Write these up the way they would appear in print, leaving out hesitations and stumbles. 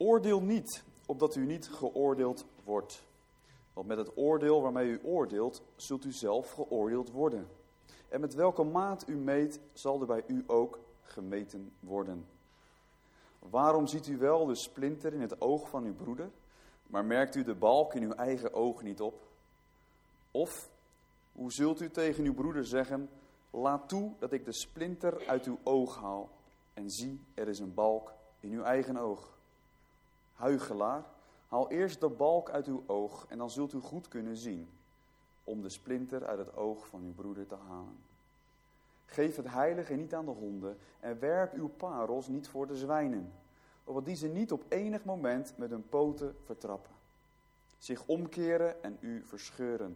Oordeel niet, opdat u niet geoordeeld wordt. Want met het oordeel waarmee u oordeelt, zult u zelf geoordeeld worden. En met welke maat u meet, zal er bij u ook gemeten worden. Waarom ziet u wel de splinter in het oog van uw broeder, maar merkt u de balk in uw eigen oog niet op? Of, hoe zult u tegen uw broeder zeggen, laat toe dat ik de splinter uit uw oog haal, en zie, er is een balk in uw eigen oog. Huichelaar, haal eerst de balk uit uw oog, en dan zult u goed kunnen zien, om de splinter uit het oog van uw broeder te halen. Geef het heilige niet aan de honden, en werp uw parels niet voor de zwijnen, opdat die ze niet op enig moment met hun poten vertrappen, zich omkeren en u verscheuren.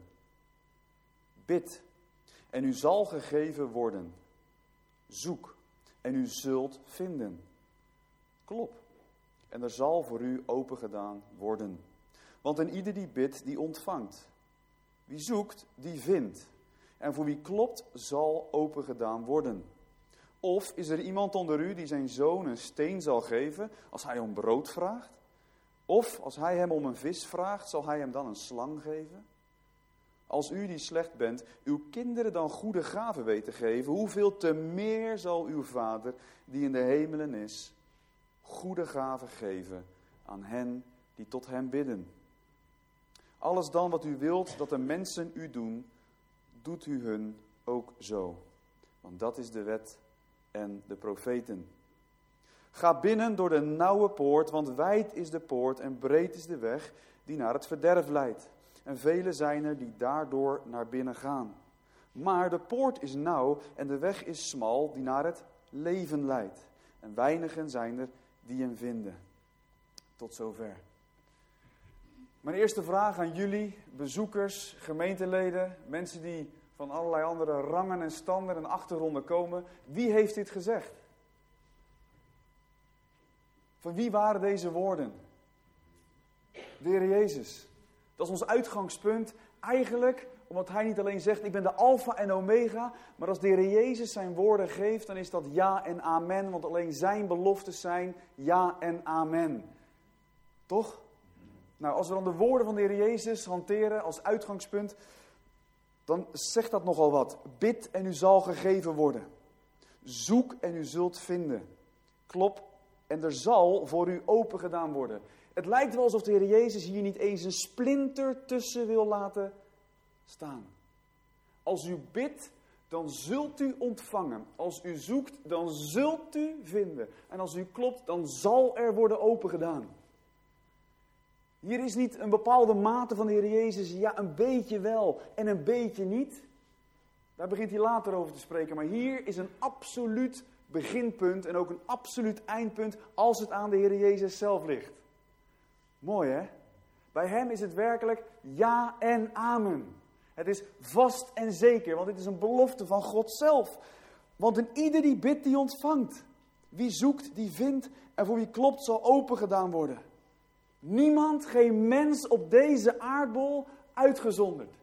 Bid, en u zal gegeven worden. Zoek, en u zult vinden. Klop, en er zal voor u opengedaan worden. Want een ieder die bidt, die ontvangt. Wie zoekt, die vindt. En voor wie klopt, zal opengedaan worden. Of is er iemand onder u die zijn zoon een steen zal geven als hij om brood vraagt? Of als hij hem om een vis vraagt, zal hij hem dan een slang geven? Als u die slecht bent, uw kinderen dan goede gaven weet te geven, hoeveel te meer zal uw Vader, die in de hemelen is, goede gaven geven aan hen die tot hem bidden. Alles dan wat u wilt dat de mensen u doen, doet u hun ook zo. Want dat is de wet en de profeten. Ga binnen door de nauwe poort, want wijd is de poort en breed is de weg die naar het verderf leidt. En velen zijn er die daardoor naar binnen gaan. Maar de poort is nauw en de weg is smal die naar het leven leidt. En weinigen zijn er die hem vinden. Tot zover. Mijn eerste vraag aan jullie, bezoekers, gemeenteleden, mensen die van allerlei andere rangen en standen en achtergronden komen. Wie heeft dit gezegd? Van wie waren deze woorden? De Heer Jezus. Dat is ons uitgangspunt. Eigenlijk, omdat hij niet alleen zegt, ik ben de Alpha en Omega. Maar als de Heer Jezus zijn woorden geeft, dan is dat ja en amen. Want alleen zijn beloftes zijn ja en amen. Toch? Nou, als we dan de woorden van de Heer Jezus hanteren als uitgangspunt, dan zegt dat nogal wat. Bid en u zal gegeven worden. Zoek en u zult vinden. Klop en er zal voor u open gedaan worden. Het lijkt wel alsof de Heer Jezus hier niet eens een splinter tussen wil laten staan. Als u bidt, dan zult u ontvangen. Als u zoekt, dan zult u vinden. En als u klopt, dan zal er worden opengedaan. Hier is niet een bepaalde mate van de Heer Jezus, ja, een beetje wel en een beetje niet. Daar begint hij later over te spreken. Maar hier is een absoluut beginpunt en ook een absoluut eindpunt als het aan de Heer Jezus zelf ligt. Mooi, hè? Bij hem is het werkelijk ja en amen. Het is vast en zeker, want dit is een belofte van God zelf. Want een ieder die bidt, die ontvangt. Wie zoekt, die vindt en voor wie klopt, zal opengedaan worden. Niemand, geen mens op deze aardbol uitgezonderd.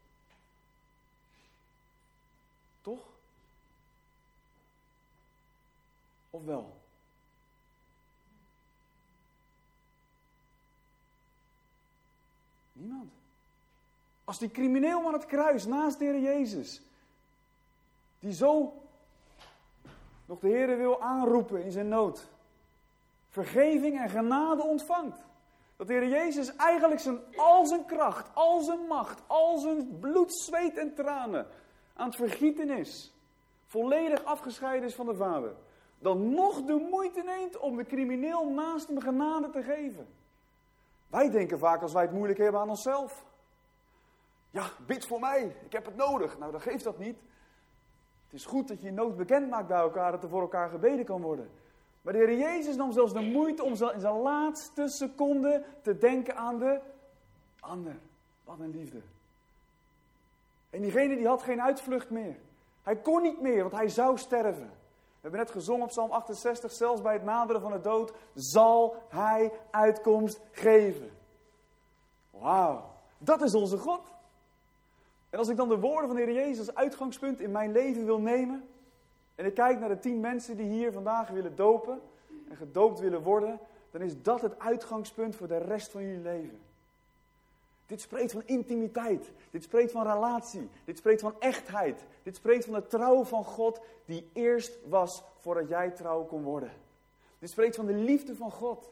Toch? Of wel? Niemand. Als die crimineel aan het kruis naast de Heer Jezus, die zo nog de Heer wil aanroepen in zijn nood, vergeving en genade ontvangt. Dat de Heer Jezus eigenlijk al zijn kracht, al zijn macht, al zijn bloed, zweet en tranen aan het vergieten is. Volledig afgescheiden is van de Vader. Dan nog de moeite neemt om de crimineel naast hem genade te geven. Wij denken vaak als wij het moeilijk hebben aan onszelf. Ja, bid voor mij, ik heb het nodig. Nou, dan geeft dat niet. Het is goed dat je je nood bekend maakt bij elkaar, dat er voor elkaar gebeden kan worden. Maar de Heer Jezus nam zelfs de moeite om in zijn laatste seconde te denken aan de ander. Wat een liefde. En diegene die had geen uitvlucht meer. Hij kon niet meer, want hij zou sterven. We hebben net gezongen op Psalm 68, zelfs bij het naderen van de dood zal hij uitkomst geven. Wauw, dat is onze God. En als ik dan de woorden van de Heer Jezus als uitgangspunt in mijn leven wil nemen, en ik kijk naar de 10 mensen die hier vandaag willen dopen en gedoopt willen worden, dan is dat het uitgangspunt voor de rest van jullie leven. Dit spreekt van intimiteit. Dit spreekt van relatie. Dit spreekt van echtheid. Dit spreekt van de trouw van God die eerst was voordat jij trouw kon worden. Dit spreekt van de liefde van God.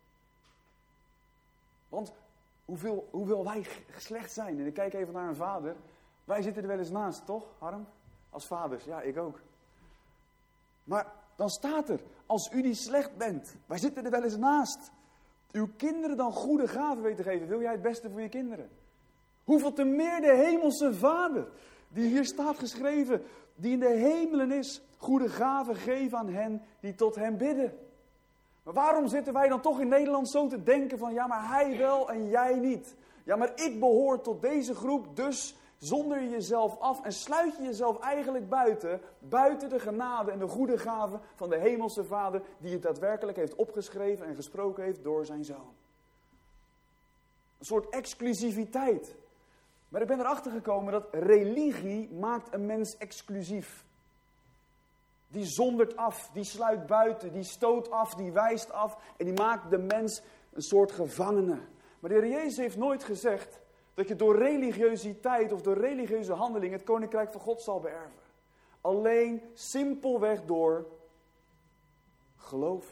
Want hoeveel wij slecht zijn. En ik kijk even naar een vader. Wij zitten er wel eens naast, toch, Harm? Als vaders, ja, ik ook. Maar dan staat er, als u die slecht bent, wij zitten er wel eens naast. Uw kinderen dan goede gaven weten te geven. Wil jij het beste voor je kinderen? Hoeveel te meer de hemelse Vader, die hier staat geschreven, die in de hemelen is, goede gaven geven aan hen die tot hem bidden. Maar waarom zitten wij dan toch in Nederland zo te denken van, ja, maar hij wel en jij niet? Ja, maar ik behoor tot deze groep, dus zonder je jezelf af en sluit je jezelf eigenlijk buiten de genade en de goede gaven van de hemelse Vader, die het daadwerkelijk heeft opgeschreven en gesproken heeft door zijn Zoon. Een soort exclusiviteit. Maar ik ben erachter gekomen dat religie maakt een mens exclusief. Die zondert af, die sluit buiten, die stoot af, die wijst af en die maakt de mens een soort gevangene. Maar de Heer Jezus heeft nooit gezegd dat je door religiositeit of door religieuze handeling het koninkrijk van God zal beërven. Alleen simpelweg door geloof.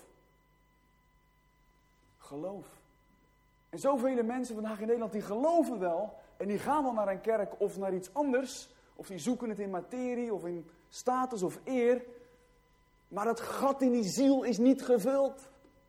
Geloof. En zoveel mensen vandaag in Nederland die geloven wel en die gaan wel naar een kerk of naar iets anders. Of die zoeken het in materie of in status of eer. Maar dat gat in die ziel is niet gevuld.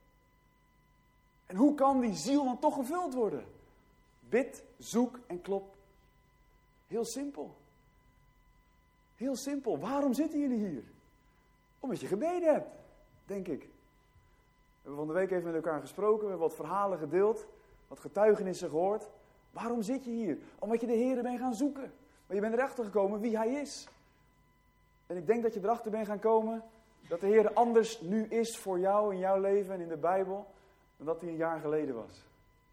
En hoe kan die ziel dan toch gevuld worden? Bid, zoek en klop. Heel simpel. Heel simpel. Waarom zitten jullie hier? Omdat je gebeden hebt, denk ik. We hebben van de week even met elkaar gesproken. We hebben wat verhalen gedeeld. Wat getuigenissen gehoord. Waarom zit je hier? Omdat je de Heer bent gaan zoeken. Maar je bent erachter gekomen wie Hij is. En ik denk dat je erachter bent gaan komen dat de Heer anders nu is voor jou in jouw leven en in de Bijbel dan dat Hij een jaar geleden was.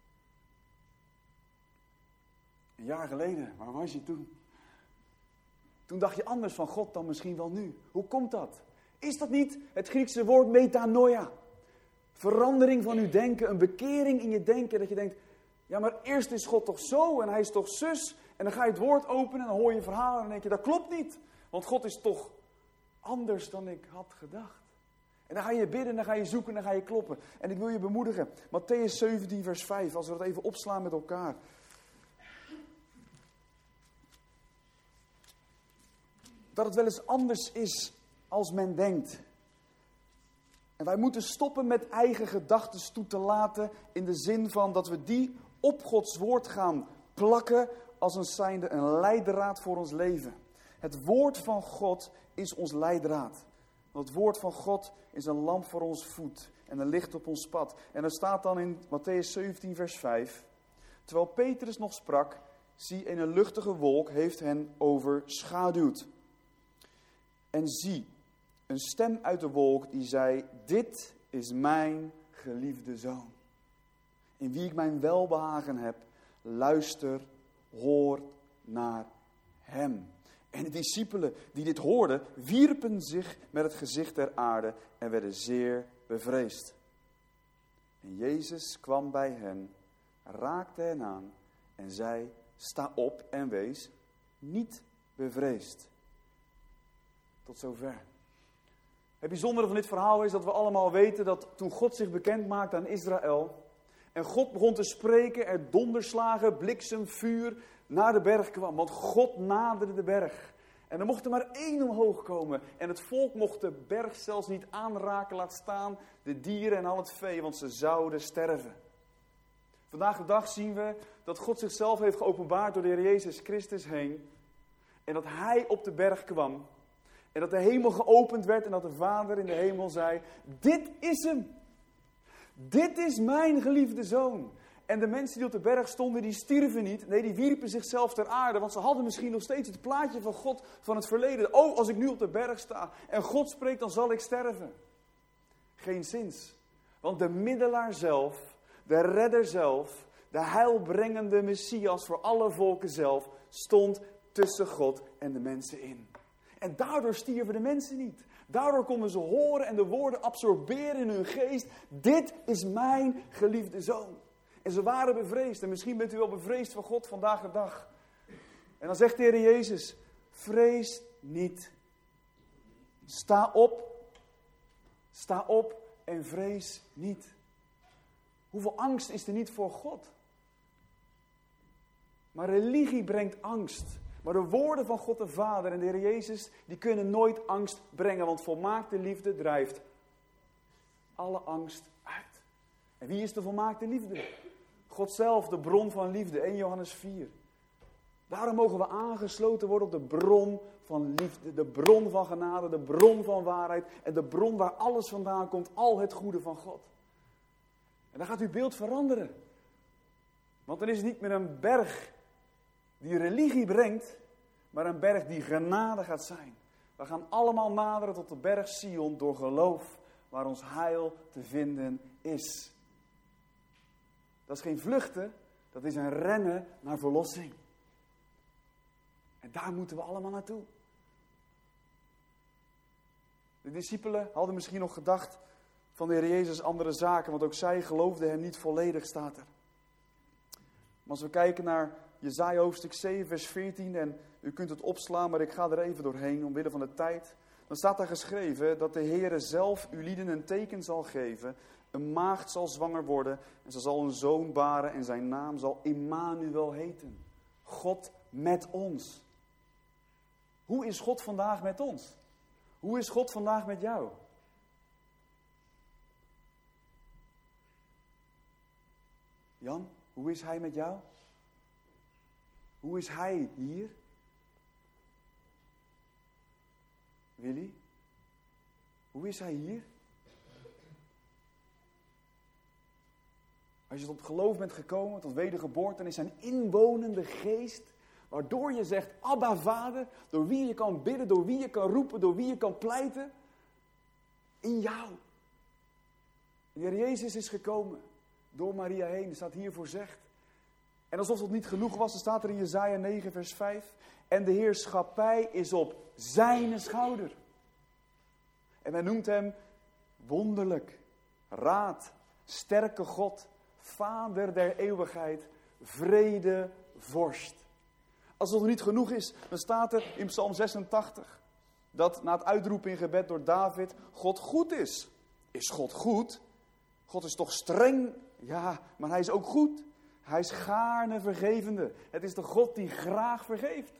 Een jaar geleden, waar was je toen? Toen dacht je anders van God dan misschien wel nu. Hoe komt dat? Is dat niet het Griekse woord metanoia? Verandering van uw denken, een bekering in je denken. Dat je denkt, ja maar eerst is God toch zo en Hij is toch zus. En dan ga je het woord openen en dan hoor je verhalen en dan denk je, dat klopt niet. Want God is toch anders dan ik had gedacht. En dan ga je bidden, dan ga je zoeken, dan ga je kloppen. En ik wil je bemoedigen. Mattheüs 17 vers 5, als we dat even opslaan met elkaar. Dat het wel eens anders is als men denkt. En wij moeten stoppen met eigen gedachten toe te laten in de zin van dat we die op Gods woord gaan plakken als een zijnde een leidraad voor ons leven. Het woord van God is ons leidraad. Want het woord van God is een lamp voor ons voet en een licht op ons pad. En er staat dan in Mattheüs 17 vers 5. Terwijl Petrus nog sprak, zie een luchtige wolk heeft hen overschaduwd. En zie, een stem uit de wolk die zei, dit is mijn geliefde zoon. In wie ik mijn welbehagen heb, luister, hoor naar hem. En de discipelen die dit hoorden, wierpen zich met het gezicht ter aarde en werden zeer bevreesd. En Jezus kwam bij hen, raakte hen aan en zei, sta op en wees niet bevreesd. Tot zover. Het bijzondere van dit verhaal is dat we allemaal weten dat toen God zich bekend maakte aan Israël en God begon te spreken, er donderslagen, bliksem, vuur naar de berg kwam. Want God naderde de berg. En er mocht er maar één omhoog komen. En het volk mocht de berg zelfs niet aanraken, laat staan de dieren en al het vee, want ze zouden sterven. Vandaag de dag zien we dat God zichzelf heeft geopenbaard door de Heer Jezus Christus heen. En dat Hij op de berg kwam. En dat de hemel geopend werd en dat de Vader in de hemel zei, dit is hem. Dit is mijn geliefde zoon. En de mensen die op de berg stonden, die stierven niet. Nee, die wierpen zichzelf ter aarde. Want ze hadden misschien nog steeds het plaatje van God van het verleden. Oh, als ik nu op de berg sta en God spreekt, dan zal ik sterven. Geen zins. Want de middelaar zelf, de redder zelf, de heilbrengende Messias voor alle volken zelf, stond tussen God en de mensen in. En daardoor stierven de mensen niet. Daardoor konden ze horen en de woorden absorberen in hun geest. Dit is mijn geliefde zoon. En ze waren bevreesd. En misschien bent u wel bevreesd van God vandaag de dag. En dan zegt de Heer Jezus, vrees niet. Sta op en vrees niet. Hoeveel angst is er niet voor God? Maar religie brengt angst. Maar de woorden van God de Vader en de Heer Jezus, die kunnen nooit angst brengen. Want volmaakte liefde drijft alle angst uit. En wie is de volmaakte liefde? God zelf, de bron van liefde. 1 Johannes 4. Daarom mogen we aangesloten worden op de bron van liefde. De bron van genade, de bron van waarheid. En de bron waar alles vandaan komt, al het goede van God. En dan gaat uw beeld veranderen. Want dan is het niet meer een berg die religie brengt, maar een berg die genade gaat zijn. We gaan allemaal naderen tot de berg Sion door geloof, waar ons heil te vinden is. Dat is geen vluchten, dat is een rennen naar verlossing. En daar moeten we allemaal naartoe. De discipelen hadden misschien nog gedacht van de Heer Jezus andere zaken, want ook zij geloofden hem niet volledig, staat er. Maar als we kijken naar Jesaja hoofdstuk 7 vers 14, en u kunt het opslaan, maar ik ga er even doorheen omwille van de tijd. Dan staat daar geschreven dat de Heere zelf uw lieden een teken zal geven. Een maagd zal zwanger worden en ze zal een zoon baren en zijn naam zal Immanuel heten. God met ons. Hoe is God vandaag met ons? Hoe is God vandaag met jou? Jan, hoe is hij met jou? Hoe is hij hier? Willy, hoe is hij hier? Als je tot geloof bent gekomen, tot wedergeboorte, dan is zijn inwonende geest, waardoor je zegt, Abba Vader, door wie je kan bidden, door wie je kan roepen, door wie je kan pleiten, in jou. De Heer Jezus is gekomen, door Maria heen, er staat hiervoor zegt. En alsof het niet genoeg was, dan staat er in Jesaja 9 vers 5, en de heerschappij is op zijn schouder. En men noemt hem wonderlijk, raad, sterke God, Vader der eeuwigheid, vrede, vorst. Als het nog niet genoeg is, dan staat er in Psalm 86, dat na het uitroepen in gebed door David, God goed is. Is God goed? God is toch streng? Ja, maar hij is ook goed. Hij is gaarne vergevende. Het is de God die graag vergeeft.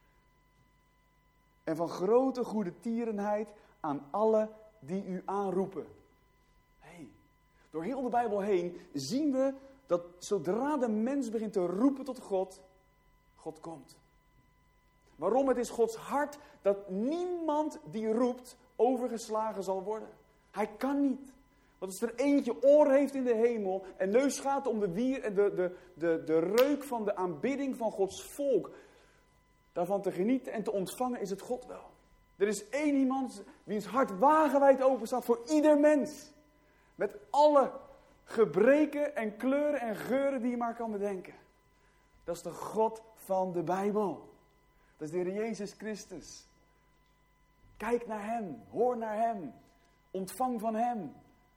En van grote goede tierenheid aan alle die u aanroepen. Hey, door heel de Bijbel heen zien we dat zodra de mens begint te roepen tot God, God komt. Waarom? Het is Gods hart dat niemand die roept overgeslagen zal worden. Hij kan niet. Want als er eentje oor heeft in de hemel en neus gaat om de wier en de reuk van de aanbidding van Gods volk, daarvan te genieten en te ontvangen, is het God wel. Er is één iemand wiens hart wagenwijd open staat voor ieder mens. Met alle gebreken en kleuren en geuren die je maar kan bedenken. Dat is de God van de Bijbel. Dat is de Heer Jezus Christus. Kijk naar hem, hoor naar hem, ontvang van hem.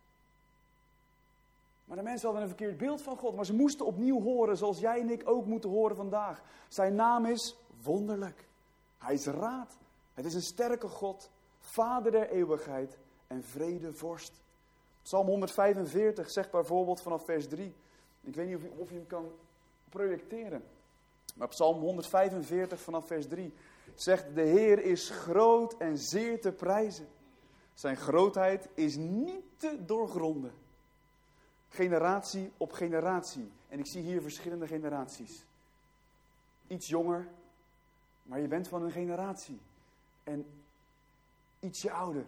Maar de mensen hadden een verkeerd beeld van God. Maar ze moesten opnieuw horen, zoals jij en ik ook moeten horen vandaag. Zijn naam is wonderlijk. Hij is raad. Het is een sterke God. Vader der eeuwigheid en vredevorst. Psalm 145 zegt bijvoorbeeld vanaf vers 3. Ik weet niet of je hem kan projecteren. Maar Psalm 145 vanaf vers 3 zegt: de Heer is groot en zeer te prijzen. Zijn grootheid is niet te doorgronden. Generatie op generatie. En ik zie hier verschillende generaties. Iets jonger, maar je bent van een generatie. En ietsje ouder.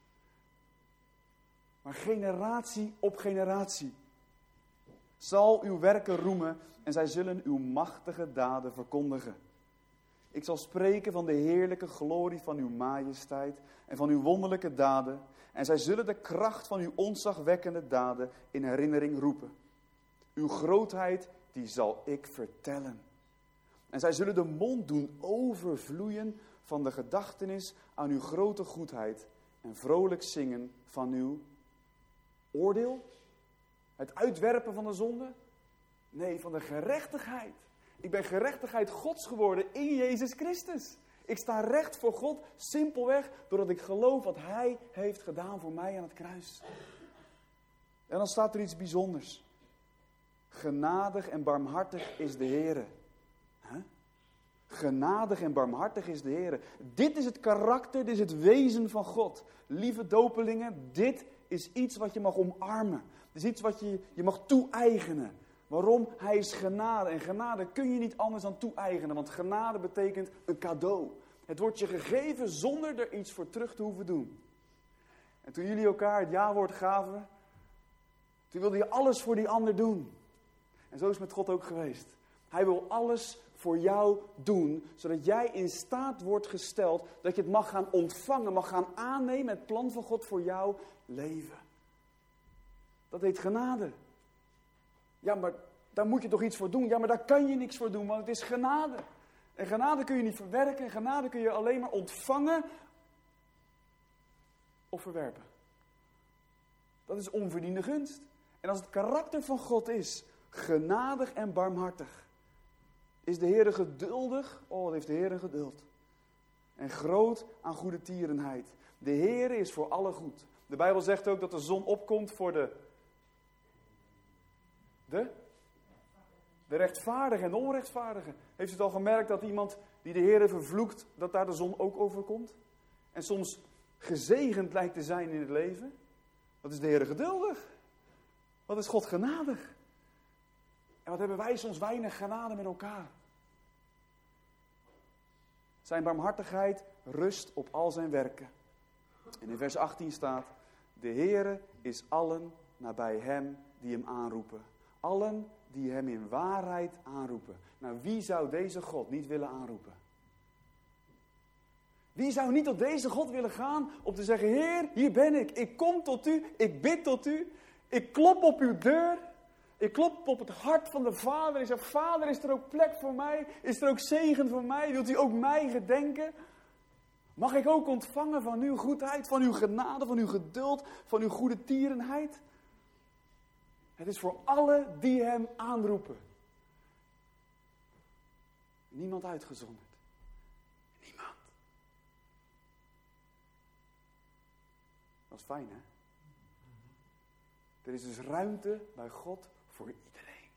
Maar generatie op generatie zal uw werken roemen en zij zullen uw machtige daden verkondigen. Ik zal spreken van de heerlijke glorie van uw majesteit en van uw wonderlijke daden. En zij zullen de kracht van uw ontzagwekkende daden in herinnering roepen. Uw grootheid, die zal ik vertellen. En zij zullen de mond doen overvloeien van de gedachtenis aan uw grote goedheid en vrolijk zingen van uw oordeel? Het uitwerpen van de zonde? Nee, van de gerechtigheid. Ik ben gerechtigheid Gods geworden in Jezus Christus. Ik sta recht voor God simpelweg doordat ik geloof wat Hij heeft gedaan voor mij aan het kruis. En dan staat er iets bijzonders. Genadig en barmhartig is de Heere. Huh? Genadig en barmhartig is de Heere. Dit is het karakter, dit is het wezen van God. Lieve dopelingen, dit is iets wat je mag omarmen. Dit is iets wat je mag toe-eigenen. Waarom? Hij is genade. En genade kun je niet anders dan toe-eigenen. Want genade betekent een cadeau. Het wordt je gegeven zonder er iets voor terug te hoeven doen. En toen jullie elkaar het ja-woord gaven, toen wilde je alles voor die ander doen. En zo is het met God ook geweest. Hij wil alles voor jou doen, zodat jij in staat wordt gesteld dat je het mag gaan ontvangen, mag gaan aannemen, het plan van God voor jouw leven. Dat heet genade. Ja, maar daar moet je toch iets voor doen? Ja, maar daar kan je niks voor doen, want het is genade. En genade kun je niet verwerken, en genade kun je alleen maar ontvangen of verwerpen. Dat is onverdiende gunst. En als het karakter van God is, genadig en barmhartig, is de Heere geduldig, oh wat heeft de Heere geduld. En groot aan goede tierenheid. De Heere is voor alle goed. De Bijbel zegt ook dat de zon opkomt voor de rechtvaardige en de onrechtvaardige. Heeft u het al gemerkt dat iemand die de Heere vervloekt, dat daar de zon ook over komt? En soms gezegend lijkt te zijn in het leven. Wat is de Heere geduldig? Wat is God genadig? En wat hebben wij soms weinig genade met elkaar? Zijn barmhartigheid rust op al zijn werken. En in vers 18 staat: de Heere is allen nabij hem die hem aanroepen. Allen die hem in waarheid aanroepen. Nou, wie zou deze God niet willen aanroepen? Wie zou niet tot deze God willen gaan om te zeggen: Heer, hier ben ik. Ik kom tot u. Ik bid tot u. Ik klop op uw deur. Ik klop op het hart van de Vader. Ik zeg: Vader, is er ook plek voor mij? Is er ook zegen voor mij? Wilt u ook mij gedenken? Mag ik ook ontvangen van uw goedheid, van uw genade, van uw geduld, van uw goede tierenheid? Het is voor allen die hem aanroepen. Niemand uitgezonderd. Niemand. Dat is fijn, hè? Er is dus ruimte bij God voor iedereen.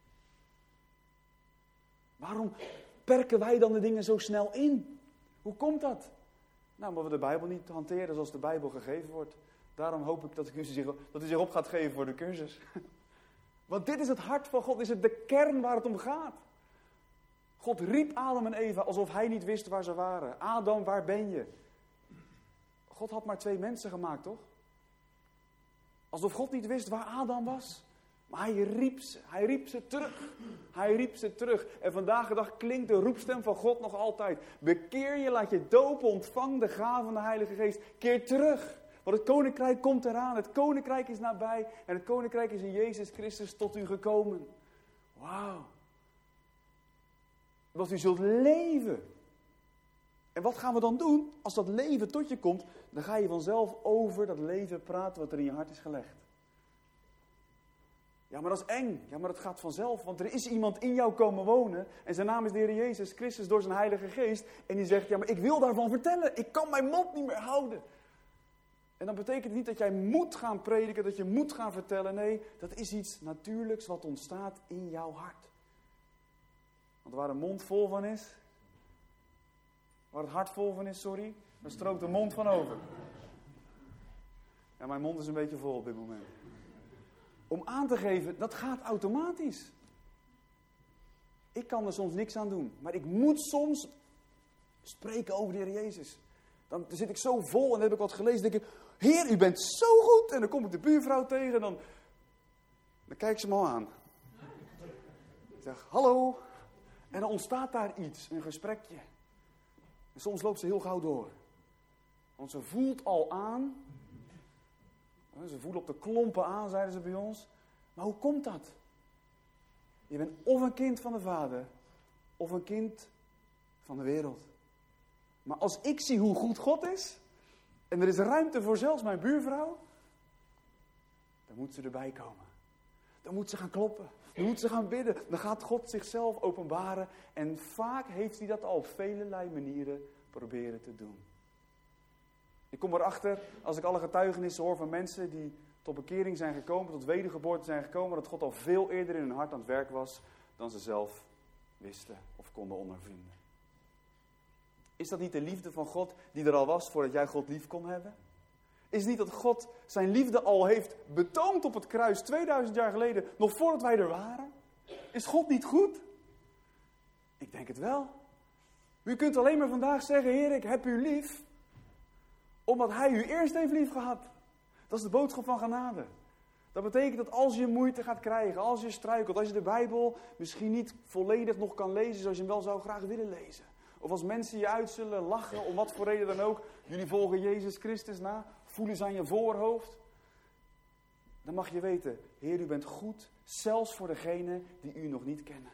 Waarom perken wij dan de dingen zo snel in? Hoe komt dat? Nou, omdat we de Bijbel niet hanteren zoals de Bijbel gegeven wordt. Daarom hoop ik dat u zich op gaat geven voor de cursus. Want dit is het hart van God, dit is het de kern waar het om gaat. God riep Adam en Eva alsof hij niet wist waar ze waren. Adam, waar ben je? God had maar 2 mensen gemaakt, toch? Alsof God niet wist waar Adam was. Maar hij riep ze terug. Hij riep ze terug. En vandaag de dag klinkt de roepstem van God nog altijd. Bekeer je, laat je dopen, ontvang de gave van de Heilige Geest. Keer terug. Want het koninkrijk komt eraan. Het koninkrijk is nabij. En het koninkrijk is in Jezus Christus tot u gekomen. Wauw. Dat u zult leven. En wat gaan we dan doen? Als dat leven tot je komt, dan ga je vanzelf over dat leven praten wat er in je hart is gelegd. Ja, maar dat is eng. Ja, maar dat gaat vanzelf. Want er is iemand in jou komen wonen. En zijn naam is de Heer Jezus Christus door zijn Heilige Geest. En die zegt: ja, maar ik wil daarvan vertellen. Ik kan mijn mond niet meer houden. En dan betekent het niet dat jij moet gaan prediken, dat je moet gaan vertellen. Nee, dat is iets natuurlijks wat ontstaat in jouw hart. Want waar een mond vol van is, waar het hart vol van is, dan stroomt de mond van over. Ja, mijn mond is een beetje vol op dit moment. Om aan te geven, dat gaat automatisch. Ik kan er soms niks aan doen. Maar ik moet soms spreken over de Heer Jezus. Dan zit ik zo vol en dan heb ik wat gelezen. Dan denk ik: Heer, u bent zo goed. En dan kom ik de buurvrouw tegen en dan kijk ze me al aan. Ik zeg: hallo. En dan ontstaat daar iets, een gesprekje. En soms loopt ze heel gauw door. Want ze voelt al aan. Ze voelen op de klompen aan, zeiden ze bij ons. Maar hoe komt dat? Je bent of een kind van de Vader, of een kind van de wereld. Maar als ik zie hoe goed God is, en er is ruimte voor zelfs mijn buurvrouw, dan moet ze erbij komen. Dan moet ze gaan kloppen. Dan moet ze gaan bidden. Dan gaat God zichzelf openbaren. En vaak heeft hij dat al op velelei manieren proberen te doen. Ik kom erachter, als ik alle getuigenissen hoor van mensen die tot bekering zijn gekomen, tot wedergeboorte zijn gekomen, dat God al veel eerder in hun hart aan het werk was dan ze zelf wisten of konden ondervinden. Is dat niet de liefde van God die er al was voordat jij God lief kon hebben? Is het niet dat God zijn liefde al heeft betoond op het kruis 2000 jaar geleden, nog voordat wij er waren? Is God niet goed? Ik denk het wel. U kunt alleen maar vandaag zeggen, Heer, ik heb u lief, omdat hij u eerst heeft lief gehad. Dat is de boodschap van genade. Dat betekent dat als je moeite gaat krijgen, als je struikelt, als je de Bijbel misschien niet volledig nog kan lezen zoals je hem wel zou graag willen lezen. Of als mensen je uit zullen lachen, om wat voor reden dan ook. Jullie volgen Jezus Christus na, voelen ze aan je voorhoofd. Dan mag je weten, Heer, u bent goed, zelfs voor degenen die u nog niet kennen.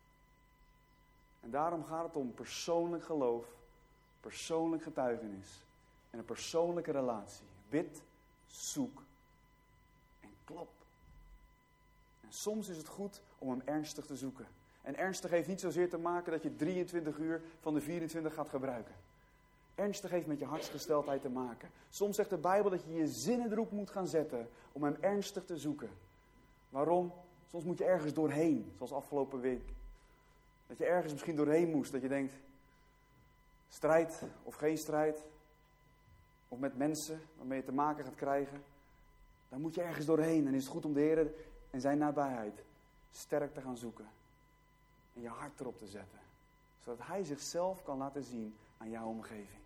En daarom gaat het om persoonlijk geloof, persoonlijk getuigenis en een persoonlijke relatie. Bid, zoek en klop. En soms is het goed om hem ernstig te zoeken. En ernstig heeft niet zozeer te maken dat je 23 uur van de 24 gaat gebruiken. Ernstig heeft met je hartsgesteldheid te maken. Soms zegt de Bijbel dat je je zinnen erop moet gaan zetten om hem ernstig te zoeken. Waarom? Soms moet je ergens doorheen, zoals afgelopen week. Dat je ergens misschien doorheen moest, dat je denkt, strijd of geen strijd, of met mensen waarmee je te maken gaat krijgen. Dan moet je ergens doorheen en is het goed om de Heer en zijn nabijheid sterk te gaan zoeken. En je hart erop te zetten. Zodat hij zichzelf kan laten zien aan jouw omgeving.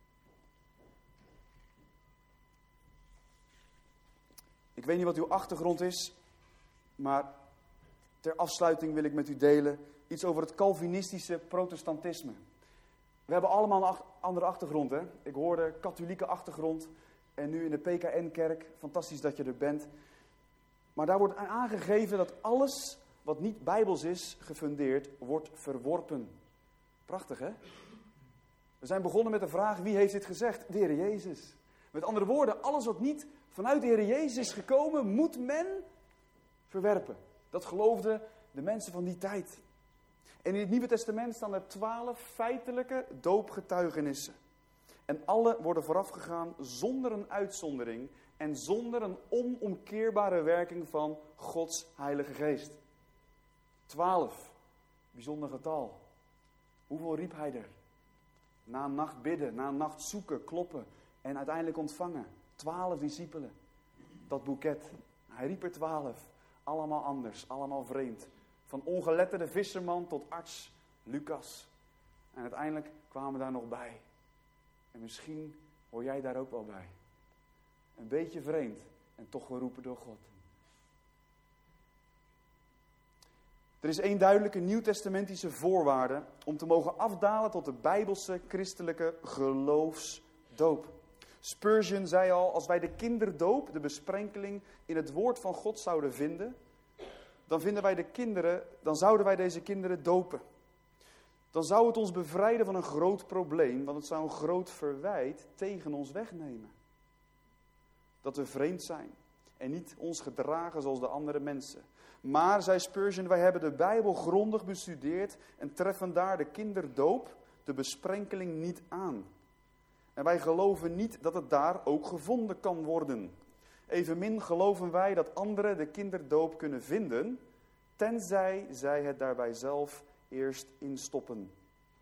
Ik weet niet wat uw achtergrond is. Maar ter afsluiting wil ik met u delen iets over het Calvinistische protestantisme. We hebben allemaal een andere achtergrond. Hè? Ik hoorde katholieke achtergrond. En nu in de PKN-kerk. Fantastisch dat je er bent. Maar daar wordt aangegeven dat alles wat niet bijbels is, gefundeerd, wordt verworpen. Prachtig, hè? We zijn begonnen met de vraag, wie heeft dit gezegd? De Heer Jezus. Met andere woorden, alles wat niet vanuit de Heer Jezus is gekomen, moet men verwerpen. Dat geloofden de mensen van die tijd. En in het Nieuwe Testament staan er 12 feitelijke doopgetuigenissen. En alle worden voorafgegaan zonder een uitzondering en zonder een onomkeerbare werking van Gods Heilige Geest. 12. Bijzonder getal. Hoeveel riep hij er? Na een nacht bidden, na een nacht zoeken, kloppen en uiteindelijk ontvangen. 12 discipelen. Dat boeket. Hij riep er 12. Allemaal anders, allemaal vreemd. Van ongeletterde visserman tot arts, Lucas. En uiteindelijk kwamen we daar nog bij. En misschien hoor jij daar ook wel bij. Een beetje vreemd en toch geroepen door God. Er is één duidelijke nieuwtestamentische voorwaarde om te mogen afdalen tot de bijbelse christelijke geloofsdoop. Spurgeon zei al, als wij de kinderdoop, de besprenkeling, in het woord van God zouden vinden, dan zouden wij deze kinderen dopen. Dan zou het ons bevrijden van een groot probleem, want het zou een groot verwijt tegen ons wegnemen. Dat we vreemd zijn en niet ons gedragen zoals de andere mensen. Maar, zei Spurgeon, wij hebben de Bijbel grondig bestudeerd en treffen daar de kinderdoop, de besprenkeling, niet aan. En wij geloven niet dat het daar ook gevonden kan worden. Evenmin geloven wij dat anderen de kinderdoop kunnen vinden, tenzij zij het daarbij zelf eerst instoppen.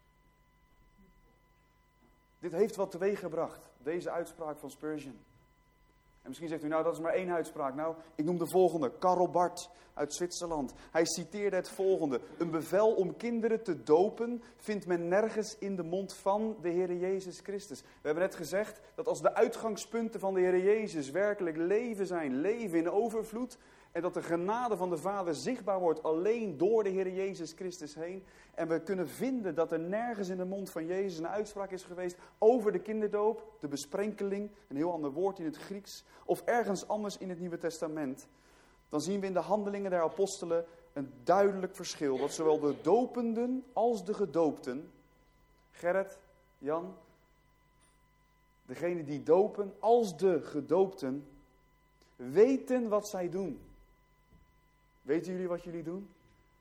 Dit heeft wat teweeggebracht, deze uitspraak van Spurgeon. En misschien zegt u, nou dat is maar één uitspraak. Nou, ik noem de volgende, Karl Barth uit Zwitserland. Hij citeerde het volgende. Een bevel om kinderen te dopen vindt men nergens in de mond van de Heer Jezus Christus. We hebben net gezegd dat als de uitgangspunten van de Heer Jezus werkelijk leven zijn, leven in overvloed, en dat de genade van de Vader zichtbaar wordt alleen door de Heer Jezus Christus heen. En we kunnen vinden dat er nergens in de mond van Jezus een uitspraak is geweest over de kinderdoop, de besprenkeling, een heel ander woord in het Grieks, of ergens anders in het Nieuwe Testament. Dan zien we in de handelingen der apostelen een duidelijk verschil. Dat zowel de dopenden als de gedoopten, Gerrit, Jan, degene die dopen als de gedoopten, weten wat zij doen. Weten jullie wat jullie doen?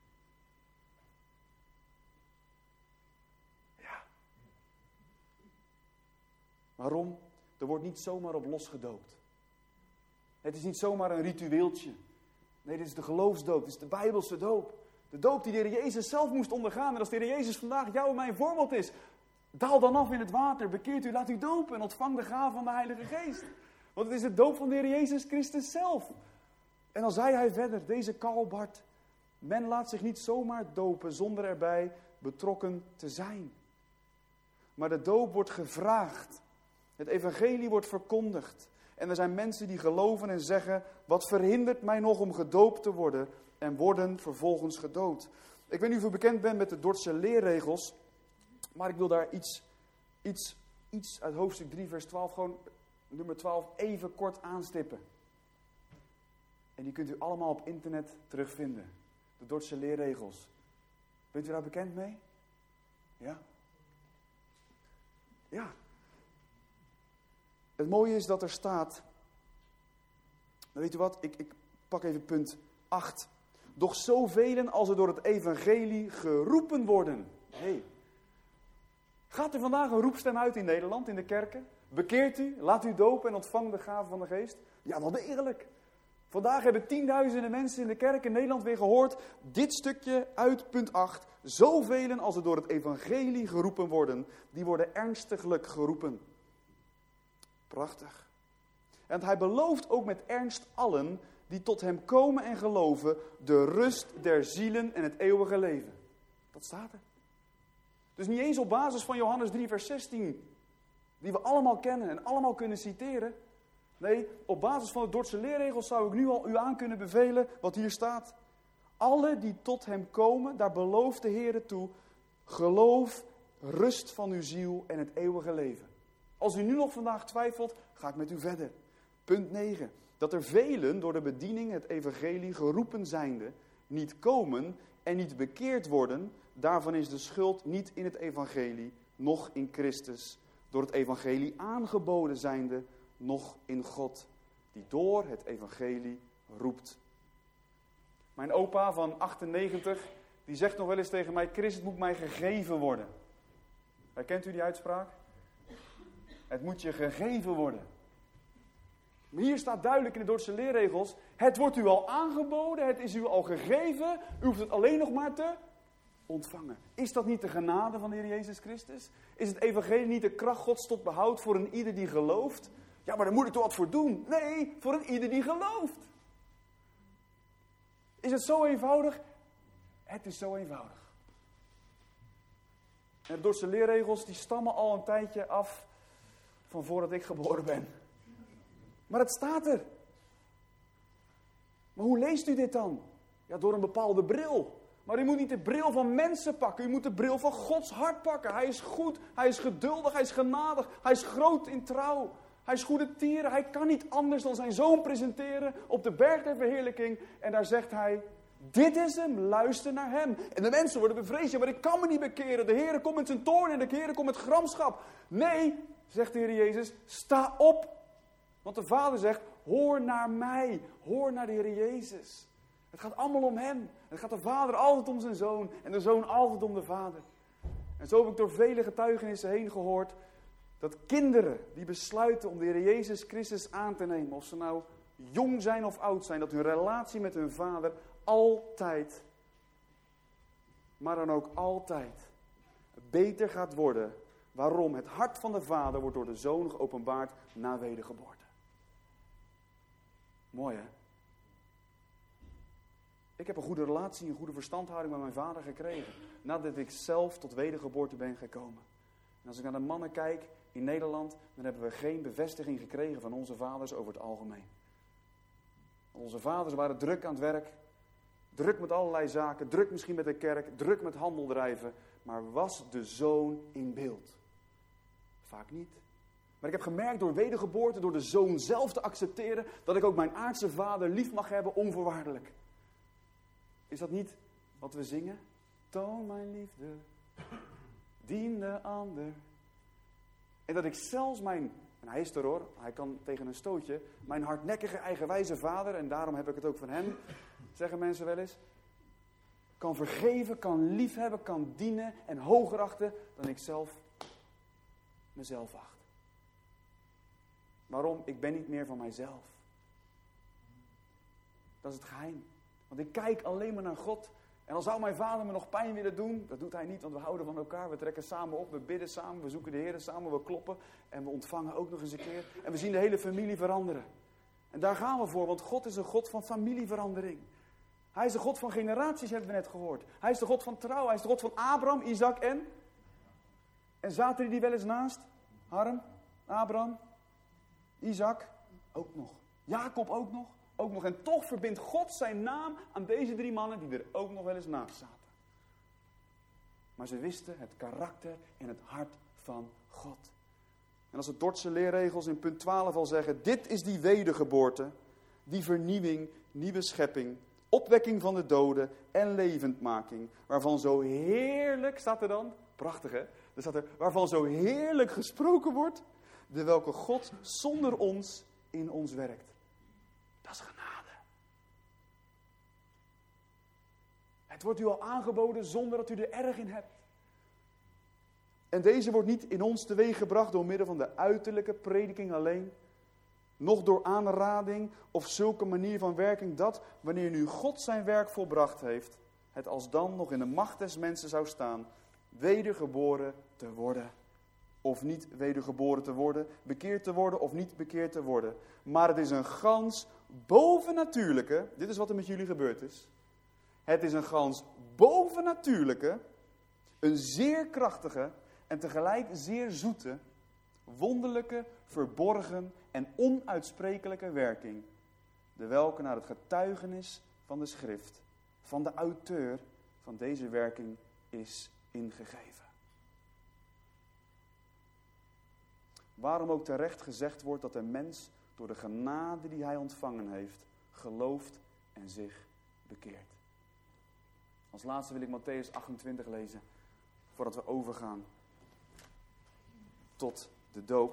Ja. Waarom? Er wordt niet zomaar op los gedoopt. Het is niet zomaar een ritueeltje. Nee, dit is de geloofsdoop, dit is de Bijbelse doop. De doop die de Heer Jezus zelf moest ondergaan. En als de Heer Jezus vandaag jou en mijn voorbeeld is, daal dan af in het water, bekeert u, laat u dopen en ontvang de gave van de Heilige Geest. Want het is de doop van de Heer Jezus Christus zelf. En dan zei hij verder, deze Karl Barth, men laat zich niet zomaar dopen zonder erbij betrokken te zijn. Maar de doop wordt gevraagd. Het evangelie wordt verkondigd. En er zijn mensen die geloven en zeggen, wat verhindert mij nog om gedoopt te worden? En worden vervolgens gedood. Ik weet niet of u bekend bent met de Dordtse leerregels. Maar ik wil daar iets uit hoofdstuk 3 vers 12, gewoon nummer 12, even kort aanstippen. En die kunt u allemaal op internet terugvinden. De Dordtse leerregels. Bent u daar bekend mee? Ja? Ja. Het mooie is dat er staat, weet u wat, ik pak even punt 8. Doch zoveel als er door het evangelie geroepen worden. Hey. Gaat er vandaag een roepstem uit in Nederland, in de kerken? Bekeert u, laat u dopen en ontvang de gave van de geest? Ja, wel degelijk. Vandaag hebben tienduizenden mensen in de kerk in Nederland weer gehoord, dit stukje uit punt 8. Zoveel als er door het evangelie geroepen worden, die worden ernstiglijk geroepen. Prachtig. En hij belooft ook met ernst allen die tot hem komen en geloven, de rust der zielen en het eeuwige leven. Dat staat er. Dus niet eens op basis van Johannes 3 vers 16, die we allemaal kennen en allemaal kunnen citeren. Nee, op basis van de Dordtse leerregels zou ik nu al u aan kunnen bevelen wat hier staat. Alle die tot hem komen, daar belooft de Heere toe, geloof, rust van uw ziel en het eeuwige leven. Als u nu nog vandaag twijfelt, ga ik met u verder. Punt 9. Dat er velen door de bediening het evangelie geroepen zijnde niet komen en niet bekeerd worden, daarvan is de schuld niet in het evangelie, noch in Christus. Door het evangelie aangeboden zijnde, noch in God, die door het evangelie roept. Mijn opa van 98, die zegt nog wel eens tegen mij, Christus moet mij gegeven worden. Herkent u die uitspraak? Het moet je gegeven worden. Maar hier staat duidelijk in de Dordtse leerregels, het wordt u al aangeboden, het is u al gegeven, u hoeft het alleen nog maar te ontvangen. Is dat niet de genade van de Heer Jezus Christus? Is het evangelie niet de kracht Gods tot behoud voor een ieder die gelooft? Ja, maar daar moet ik toch wat voor doen? Nee, voor een ieder die gelooft. Is het zo eenvoudig? Het is zo eenvoudig. En de Dordtse leerregels die stammen al een tijdje af van voordat ik geboren ben. Maar het staat er. Maar hoe leest u dit dan? Ja, door een bepaalde bril. Maar u moet niet de bril van mensen pakken. U moet de bril van Gods hart pakken. Hij is goed, hij is geduldig, hij is genadig, hij is groot in trouw. Hij is goede tieren. Hij kan niet anders dan zijn zoon presenteren op de berg der verheerlijking. En daar zegt hij, dit is hem, luister naar hem. En de mensen worden bevreesd, ja, maar ik kan me niet bekeren. De Heer komt met zijn toorn en de Heer komt met gramschap. Nee, zegt de Heer Jezus, sta op. Want de Vader zegt, hoor naar mij, hoor naar de Heer Jezus. Het gaat allemaal om hem. Het gaat de Vader altijd om zijn Zoon en de Zoon altijd om de Vader. En zo heb ik door vele getuigenissen heen gehoord dat kinderen die besluiten om de Heer Jezus Christus aan te nemen, of ze nou jong zijn of oud zijn, dat hun relatie met hun vader altijd, maar dan ook altijd, beter gaat worden. Waarom? Het hart van de Vader wordt door de Zoon geopenbaard na wedergeboorte. Mooi, hè? Ik heb een goede relatie, een goede verstandhouding met mijn vader gekregen, nadat ik zelf tot wedergeboorte ben gekomen. En als ik naar de mannen kijk in Nederland, dan hebben we geen bevestiging gekregen van onze vaders over het algemeen. Onze vaders waren druk aan het werk, druk met allerlei zaken, druk misschien met de kerk, druk met handel drijven, maar was de Zoon in beeld? Vaak niet. Maar ik heb gemerkt door wedergeboorte, door de Zoon zelf te accepteren, dat ik ook mijn aardse vader lief mag hebben onvoorwaardelijk. Is dat niet wat we zingen? Toon mijn liefde, dien de ander. En dat ik zelfs mijn En hij is er hoor, hij kan tegen een stootje. Mijn hardnekkige, eigenwijze vader, en daarom heb ik het ook van hem, zeggen mensen wel eens, kan vergeven, kan liefhebben, kan dienen en hoger achten dan ik zelf mezelf acht. Waarom? Ik ben niet meer van mijzelf. Dat is het geheim. Want ik kijk alleen maar naar God. En al zou mijn vader me nog pijn willen doen, dat doet hij niet, want we houden van elkaar. We trekken samen op, we bidden samen, we zoeken de Heer samen, we kloppen. En we ontvangen ook nog eens een keer. En we zien de hele familie veranderen. En daar gaan we voor, want God is een God van familieverandering. Hij is de God van generaties, hebben we net gehoord. Hij is de God van trouw, hij is de God van Abraham, Isaac en... En zaten die wel eens naast? Harm, Abraham, Isaac, ook nog. Jacob ook nog. Ook nog. En toch verbindt God zijn naam aan deze 3 mannen die er ook nog wel eens naast zaten. Maar ze wisten het karakter en het hart van God. En als de Dordtse leerregels in punt 12 al zeggen, dit is die wedergeboorte, die vernieuwing, nieuwe schepping, opwekking van de doden en levendmaking, waarvan zo heerlijk, staat er dan, prachtig hè, er staat er, waarvan zo heerlijk gesproken wordt, de welke God zonder ons in ons werkt. Dat is genade. Het wordt u al aangeboden zonder dat u er erg in hebt. En deze wordt niet in ons teweeggebracht door middel van de uiterlijke prediking alleen, noch door aanrading of zulke manier van werking dat, wanneer nu God zijn werk volbracht heeft, het alsdan nog in de macht des mensen zou staan, wedergeboren te worden. Of niet wedergeboren te worden, bekeerd te worden of niet bekeerd te worden. Maar het is een gans bovennatuurlijke, dit is wat er met jullie gebeurd is. Het is een gans bovennatuurlijke, een zeer krachtige en tegelijk zeer zoete, wonderlijke, verborgen en onuitsprekelijke werking. De welke naar het getuigenis van de schrift, van de auteur van deze werking is ingegeven. Waarom ook terecht gezegd wordt dat de mens door de genade die hij ontvangen heeft, gelooft en zich bekeert. Als laatste wil ik Mattheüs 28 lezen, voordat we overgaan tot de doop.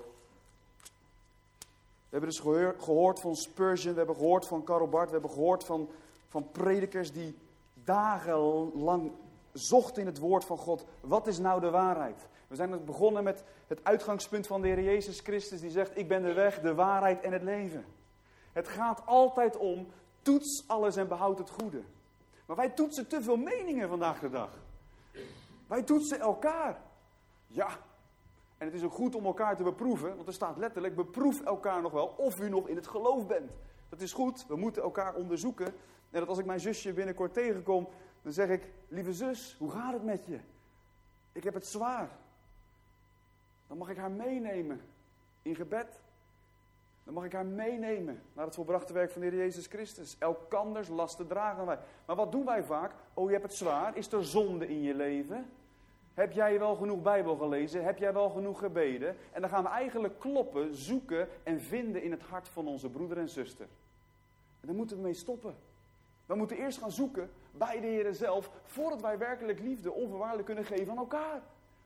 We hebben dus gehoord van Spurgeon, we hebben gehoord van Karl Barth, we hebben gehoord van predikers die dagenlang zochten in het woord van God. Wat is nou de waarheid? We zijn begonnen met het uitgangspunt van de Heer Jezus Christus die zegt, ik ben de weg, de waarheid en het leven. Het gaat altijd om, toets alles en behoud het goede. Maar wij toetsen te veel meningen vandaag de dag. Wij toetsen elkaar. Ja, en het is ook goed om elkaar te beproeven, want er staat letterlijk, beproef elkaar nog wel of u nog in het geloof bent. Dat is goed, we moeten elkaar onderzoeken. En dat als ik mijn zusje binnenkort tegenkom, dan zeg ik, lieve zus, hoe gaat het met je? Ik heb het zwaar. Dan mag ik haar meenemen in gebed. Dan mag ik haar meenemen naar het volbrachte werk van de Heer Jezus Christus. Elkanders lasten dragen wij. Maar wat doen wij vaak? Oh, je hebt het zwaar. Is er zonde in je leven? Heb jij wel genoeg Bijbel gelezen? Heb jij wel genoeg gebeden? En dan gaan we eigenlijk kloppen, zoeken en vinden in het hart van onze broeder en zuster. En daar moeten we mee stoppen. We moeten eerst gaan zoeken bij de Heer zelf, voordat wij werkelijk liefde onvoorwaardelijk kunnen geven aan elkaar.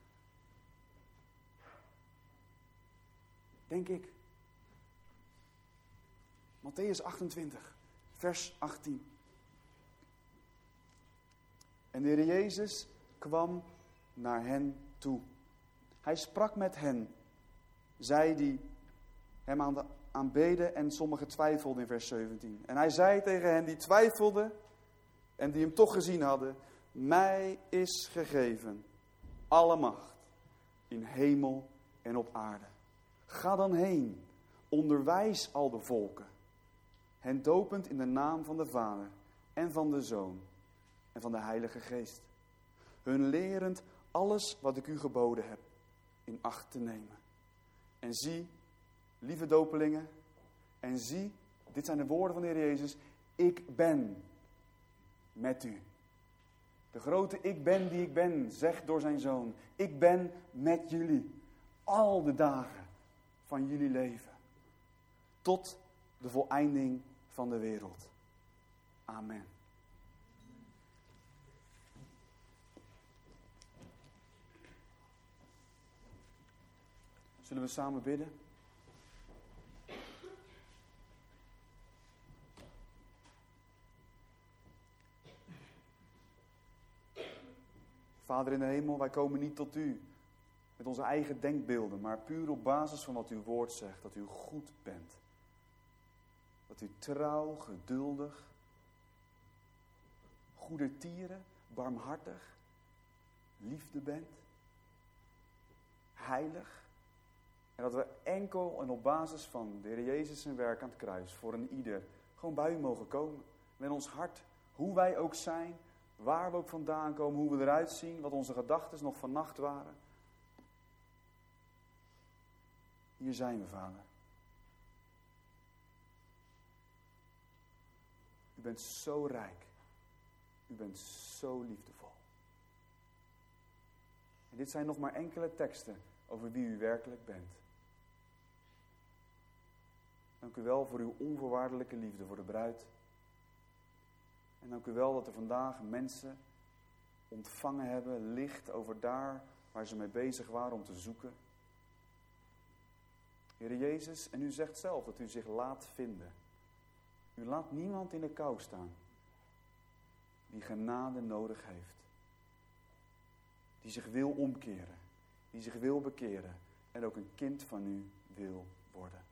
Denk ik. Mattheüs 28, vers 18. En de Heer Jezus kwam naar hen toe. Hij sprak met hen, zij die hem aanbeden en sommigen twijfelden in vers 17. En hij zei tegen hen die twijfelden en die hem toch gezien hadden, mij is gegeven alle macht in hemel en op aarde. Ga dan heen, onderwijs al de volken, hen dopend in de naam van de Vader en van de Zoon en van de Heilige Geest. Hun lerend alles wat ik u geboden heb in acht te nemen. En zie, lieve dopelingen, en zie, dit zijn de woorden van de Heer Jezus, ik ben met u. De grote ik ben die ik ben, zegt door zijn Zoon, ik ben met jullie al de dagen van jullie leven. Tot de voleinding van de wereld. Amen. Zullen we samen bidden? Vader in de hemel, wij komen niet tot u met onze eigen denkbeelden, maar puur op basis van wat uw woord zegt, dat u goed bent. Dat u trouw, geduldig, goedertieren, barmhartig, liefde bent, heilig. En dat we enkel en op basis van de Heer Jezus zijn werk aan het kruis voor een ieder gewoon bij u mogen komen. Met ons hart, hoe wij ook zijn, waar we ook vandaan komen, hoe we eruit zien, wat onze gedachten nog vannacht waren. Hier zijn we, Vader. U bent zo rijk. U bent zo liefdevol. En dit zijn nog maar enkele teksten over wie u werkelijk bent. Dank u wel voor uw onvoorwaardelijke liefde voor de bruid. En dank u wel dat er vandaag mensen ontvangen hebben, licht over daar waar ze mee bezig waren om te zoeken. Heer Jezus, en u zegt zelf dat u zich laat vinden. U laat niemand in de kou staan die genade nodig heeft. Die zich wil omkeren, die zich wil bekeren en ook een kind van u wil worden.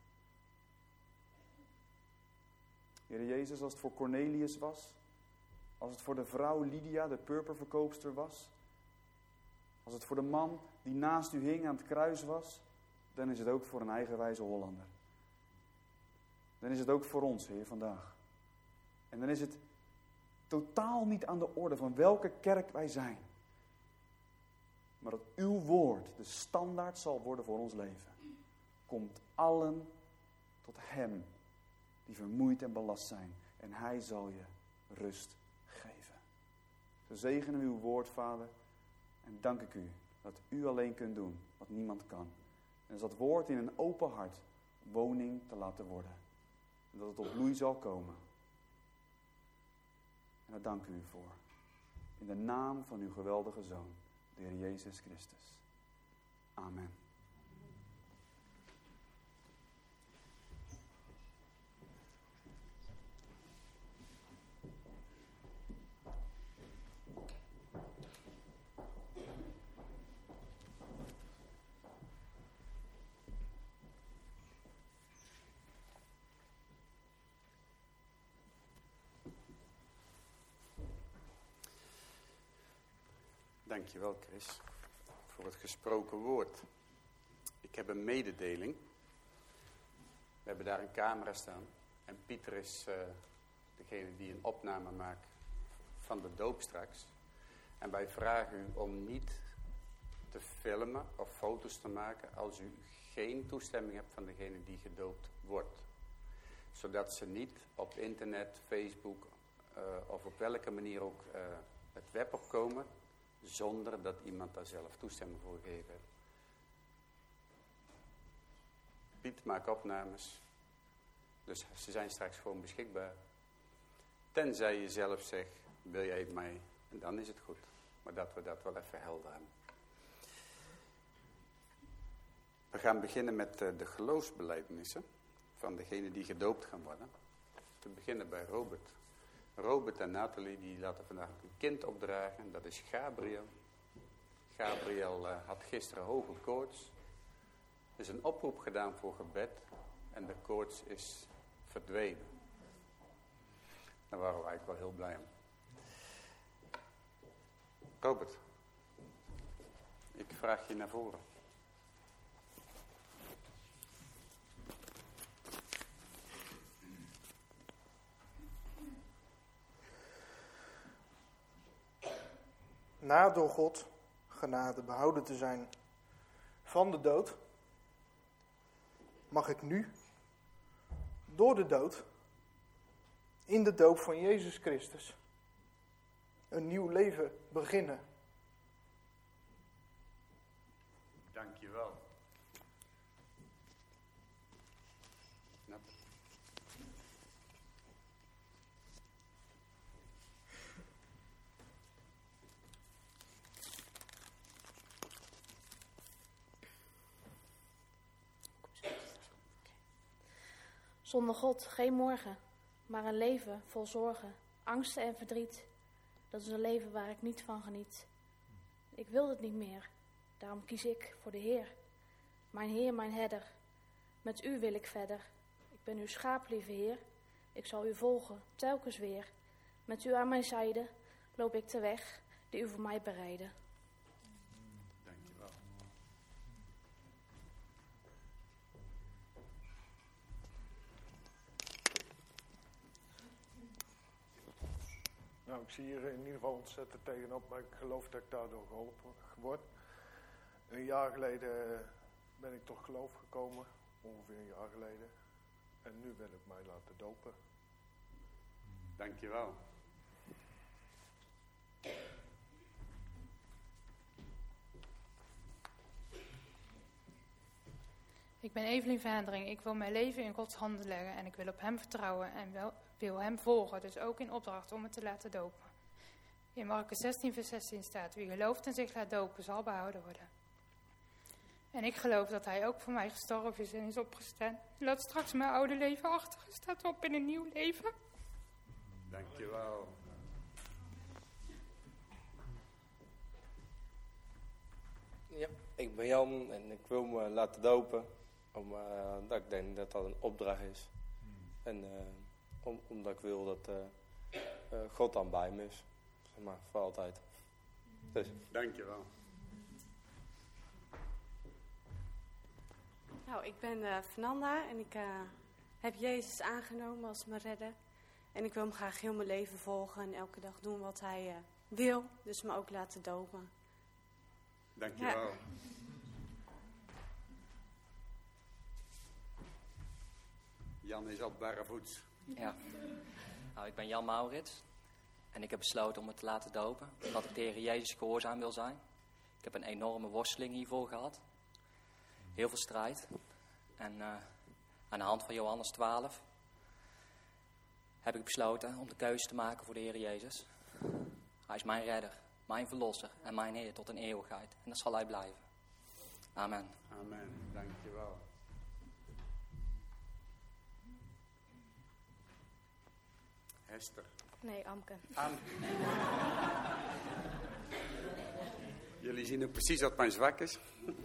Heer Jezus, als het voor Cornelius was, als het voor de vrouw Lydia, de purperverkoopster was, als het voor de man die naast u hing aan het kruis was, dan is het ook voor een eigenwijze Hollander. Dan is het ook voor ons, Heer, vandaag. En dan is het totaal niet aan de orde van welke kerk wij zijn. Maar dat uw woord de standaard zal worden voor ons leven. Komt allen tot hem die vermoeid en belast zijn. En hij zal je rust geven. Zo zegenen we uw woord, Vader. En dank ik u dat u alleen kunt doen wat niemand kan. En is dat woord in een open hart woning te laten worden. En dat het op bloei zal komen. En daar dank ik u voor. In de naam van uw geweldige Zoon, de Heer Jezus Christus. Amen. Dankjewel, Chris, voor het gesproken woord. Ik heb een mededeling. We hebben daar een camera staan. En Pieter is degene die een opname maakt van de doop straks. En wij vragen u om niet te filmen of foto's te maken als u geen toestemming hebt van degene die gedoopt wordt. Zodat ze niet op internet, Facebook of op welke manier ook het web opkomen, zonder dat iemand daar zelf toestemming voor gegeven heeft. Piet maakt opnames. Dus ze zijn straks gewoon beschikbaar. Tenzij je zelf zegt, wil jij het mij? En dan is het goed. Maar dat we dat wel even helder hebben. We gaan beginnen met de geloofsbelijdenissen van degene die gedoopt gaan worden. We beginnen bij Robert. Robert en Nathalie die laten vandaag een kind opdragen. Dat is Gabriel. Gabriel had gisteren hoge koorts. Er is een oproep gedaan voor gebed. En de koorts is verdwenen. Daar waren we eigenlijk wel heel blij om. Robert. Ik vraag je naar voren. Na door God genade behouden te zijn van de dood, mag ik nu, door de dood, in de doop van Jezus Christus, een nieuw leven beginnen. Dank je wel. Zonder God geen morgen, maar een leven vol zorgen, angsten en verdriet. Dat is een leven waar ik niet van geniet. Ik wil het niet meer. Daarom kies ik voor de Heer. Mijn Heer, mijn herder. Met u wil ik verder. Ik ben uw schaap, lieve Heer. Ik zal u volgen, telkens weer. Met u aan mijn zijde loop ik de weg die u voor mij bereidde. Dankjewel. Nou, ik zie hier in ieder geval ontzettend tegenop, maar ik geloof dat ik daardoor geholpen word. Een jaar geleden ben ik tot geloof gekomen, ongeveer een jaar geleden. En nu wil ik mij laten dopen. Dankjewel. Ik ben Evelien Vaandering. Ik wil mijn leven in Gods handen leggen en ik wil op hem vertrouwen en wil hem volgen. Dus ook in opdracht om me te laten dopen. In Markus 16 vers 16 staat: wie gelooft en zich laat dopen zal behouden worden. En ik geloof dat hij ook voor mij gestorven is en is opgestaan. Laat straks mijn oude leven achter en staat op in een nieuw leven. Dankjewel. Ja, ik ben Jan en ik wil me laten dopen. Omdat ik denk dat dat een opdracht is. En omdat ik wil dat God dan bij me is. Zeg maar, voor altijd. Dus. Dankjewel. Nou, ik ben Fernanda en ik heb Jezus aangenomen als mijn redder. En ik wil hem graag heel mijn leven volgen en elke dag doen wat hij wil. Dus me ook laten dopen. Dankjewel. Ja. Jan is al barrevoets. Ja, nou, ik ben Jan Maurits en ik heb besloten om me te laten dopen, omdat ik de Heer Jezus gehoorzaam wil zijn. Ik heb een enorme worsteling hiervoor gehad, heel veel strijd. En aan de hand van Johannes 12 heb ik besloten om de keuze te maken voor de Heer Jezus. Hij is mijn redder, mijn verlosser en mijn Heer tot een eeuwigheid. En dat zal hij blijven. Amen. Amen, dankjewel. Hester. Nee, Amke. Jullie zien ook precies wat mijn zwak is.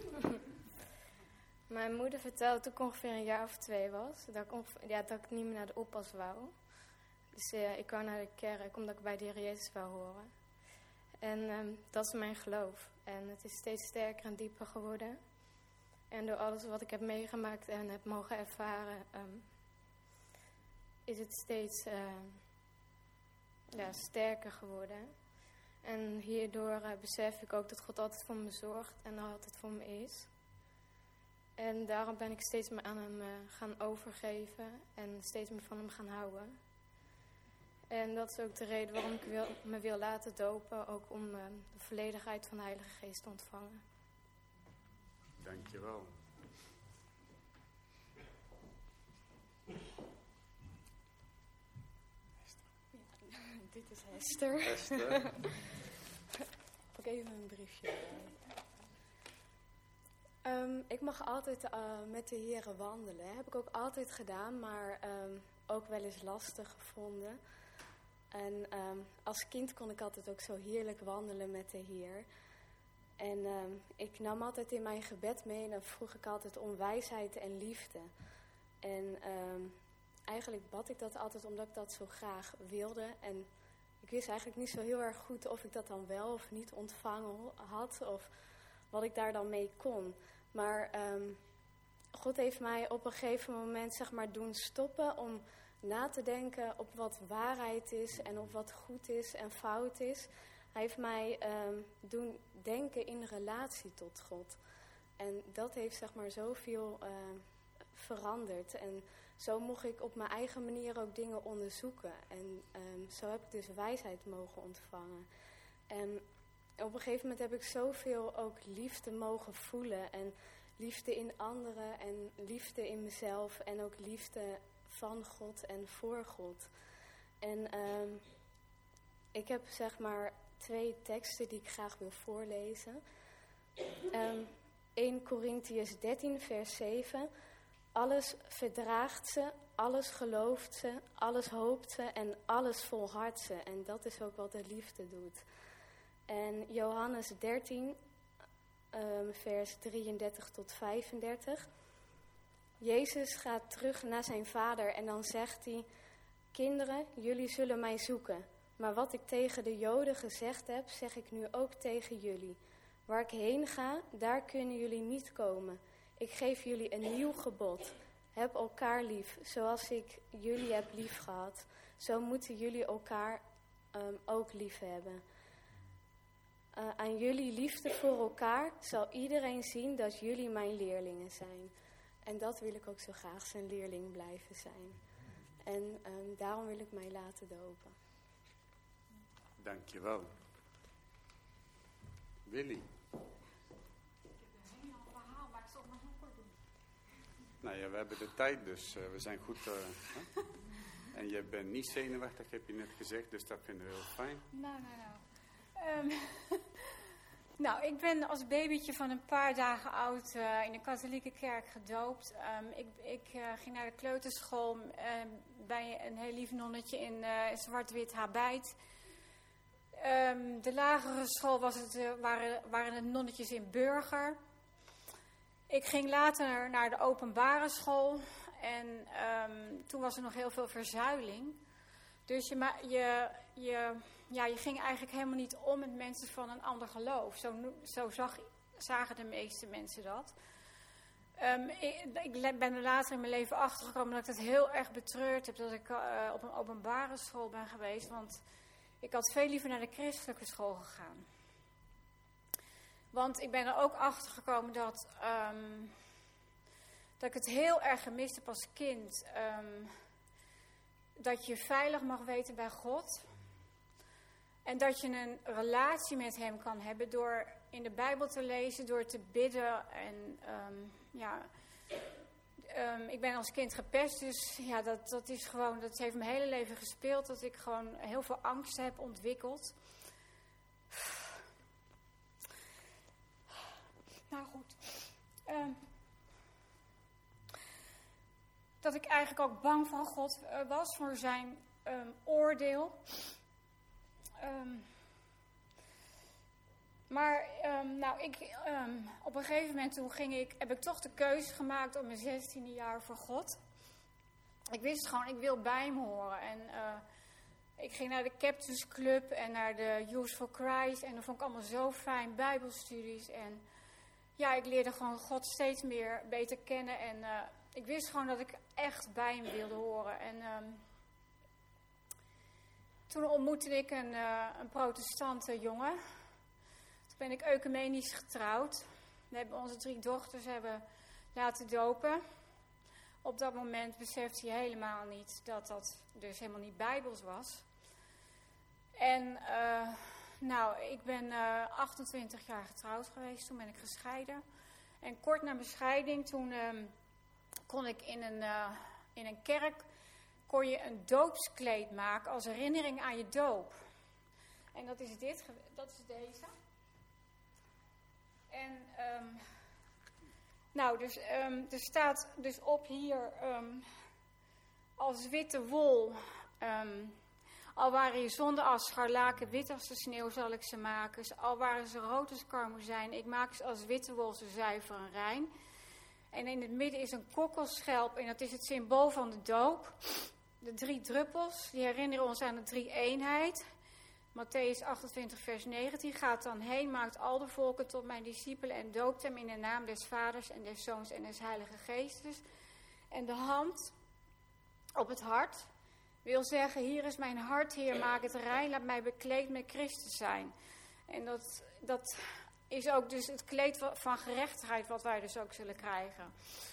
Mijn moeder vertelde toen ik ongeveer een jaar of 2 was, dat ik niet meer naar de oppas wou. Dus ik wou naar de kerk, omdat ik bij de Heer Jezus wou horen. En dat is mijn geloof. En het is steeds sterker en dieper geworden. En door alles wat ik heb meegemaakt en heb mogen ervaren, is het steeds sterker geworden. En hierdoor besef ik ook dat God altijd voor me zorgt en altijd voor me is. En daarom ben ik steeds meer aan hem gaan overgeven en steeds meer van hem gaan houden. En dat is ook de reden waarom ik me wil laten dopen, ook om de volledigheid van de Heilige Geest te ontvangen. Dankjewel. Dit is Hester. Hester. Pak even een briefje. Ik mag altijd met de Heere wandelen. Heb ik ook altijd gedaan, maar ook wel eens lastig gevonden. En als kind kon ik altijd ook zo heerlijk wandelen met de Heer. En ik nam altijd in mijn gebed mee en dan vroeg ik altijd om wijsheid en liefde. En eigenlijk bad ik dat altijd omdat ik dat zo graag wilde. En ik wist eigenlijk niet zo heel erg goed of ik dat dan wel of niet ontvangen had. Of wat ik daar dan mee kon. Maar God heeft mij op een gegeven moment zeg maar doen stoppen om na te denken op wat waarheid is en op wat goed is en fout is. Hij heeft mij doen denken in relatie tot God. En dat heeft zeg maar zoveel veranderd. En zo mocht ik op mijn eigen manier ook dingen onderzoeken. En zo heb ik dus wijsheid mogen ontvangen. En op een gegeven moment heb ik zoveel ook liefde mogen voelen. En liefde in anderen en liefde in mezelf. En ook liefde van God en voor God. En ik heb zeg maar 2 teksten die ik graag wil voorlezen. 1 Korintiërs 13 vers 7. Alles verdraagt ze, alles gelooft ze, alles hoopt ze en alles volhardt ze. En dat is ook wat de liefde doet. En Johannes 13, vers 33 tot 35. Jezus gaat terug naar zijn vader en dan zegt hij: kinderen, jullie zullen mij zoeken. Maar wat ik tegen de Joden gezegd heb, zeg ik nu ook tegen jullie. Waar ik heen ga, daar kunnen jullie niet komen. Ik geef jullie een nieuw gebod. Heb elkaar lief, zoals ik jullie heb lief gehad. Zo moeten jullie elkaar ook lief hebben. Aan jullie liefde voor elkaar zal iedereen zien dat jullie mijn leerlingen zijn. En dat wil ik ook zo graag, zijn leerling blijven zijn. En daarom wil ik mij laten dopen. Dankjewel. Willy. Nou ja, we hebben de tijd, dus we zijn goed. Hè? En je bent niet zenuwachtig, heb je net gezegd, dus dat vinden we heel fijn. Nou, ik ben als babytje van een paar dagen oud in de katholieke kerk gedoopt. Ik ging naar de kleuterschool bij een heel lief nonnetje in zwart-wit habit. De lagere school waren de nonnetjes in burger. Ik ging later naar de openbare school en toen was er nog heel veel verzuiling. Dus je ging eigenlijk helemaal niet om met mensen van een ander geloof. Zo zagen de meeste mensen dat. Ik ben er later in mijn leven achtergekomen dat ik het heel erg betreurd heb dat ik op een openbare school ben geweest. Want ik had veel liever naar de christelijke school gegaan. Want ik ben er ook achter gekomen dat ik het heel erg gemist heb als kind. Dat je veilig mag weten bij God. En dat je een relatie met hem kan hebben door in de Bijbel te lezen, door te bidden. En ik ben als kind gepest, dus ja, dat heeft mijn hele leven gespeeld. Dat ik gewoon heel veel angst heb ontwikkeld. Nou goed. Dat ik eigenlijk ook bang van God was voor zijn oordeel. Op een gegeven moment heb ik toch de keuze gemaakt op mijn 16e jaar voor God. Ik wist gewoon, ik wil bij hem horen. En ik ging naar de Captain's Club en naar de Youth for Christ. En dat vond ik allemaal zo fijn, bijbelstudies. En ja, ik leerde gewoon God steeds beter kennen. En ik wist gewoon dat ik echt bij hem wilde horen. En toen ontmoette ik een protestante jongen. Toen ben ik ecumenisch getrouwd. We hebben onze 3 dochters laten dopen. Op dat moment besefte hij helemaal niet dat dat dus helemaal niet bijbels was. En ik ben 28 jaar getrouwd geweest. Toen ben ik gescheiden. En kort na mijn scheiding, toen kon ik in een kerk kon je een doopskleed maken als herinnering aan je doop. En dat is deze. En er staat dus op hier als witte wol. Al waren je zonden als scharlaken, wit als de sneeuw zal ik ze maken. Al waren ze rood als karmozijn, ik maak ze als witte wol, zo zuiver en rein. En in het midden is een kokkelschelp en dat is het symbool van de doop. De 3 druppels, die herinneren ons aan de 3-eenheid. Matthäus 28 vers 19 gaat dan heen, maakt al de volken tot mijn discipelen en doopt hem in de naam des Vaders en des Zoons en des Heilige Geestes. En de hand op het hart wil zeggen, hier is mijn hart, Heer, maak het rein, laat mij bekleed met Christus zijn. En dat is ook dus het kleed van gerechtigheid wat wij dus ook zullen krijgen.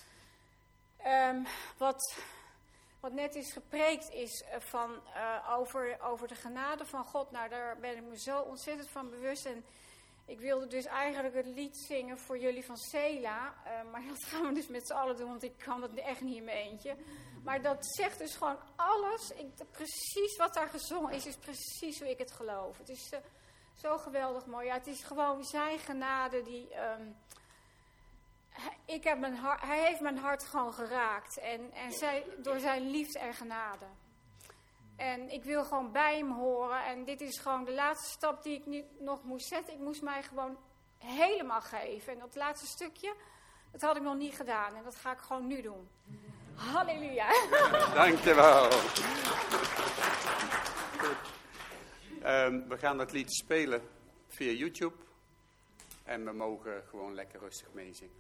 Wat net is gepreekt is over de genade van God. Nou, daar ben ik me zo ontzettend van bewust. En ik wilde dus eigenlijk het lied zingen voor jullie van Sela. Maar dat gaan we dus met z'n allen doen, want ik kan dat echt niet in mijn eentje. Maar dat zegt dus gewoon alles. Precies wat daar gezongen is precies hoe ik het geloof. Het is zo geweldig mooi. Ja, het is gewoon zijn genade die... hij heeft mijn hart gewoon geraakt. En door zijn liefde en genade. En ik wil gewoon bij hem horen. En dit is gewoon de laatste stap die ik nu nog moest zetten. Ik moest mij gewoon helemaal geven. En dat laatste stukje, dat had ik nog niet gedaan. En dat ga ik gewoon nu doen. Halleluja. Dankjewel. We gaan dat lied spelen via YouTube. En we mogen gewoon lekker rustig meezingen.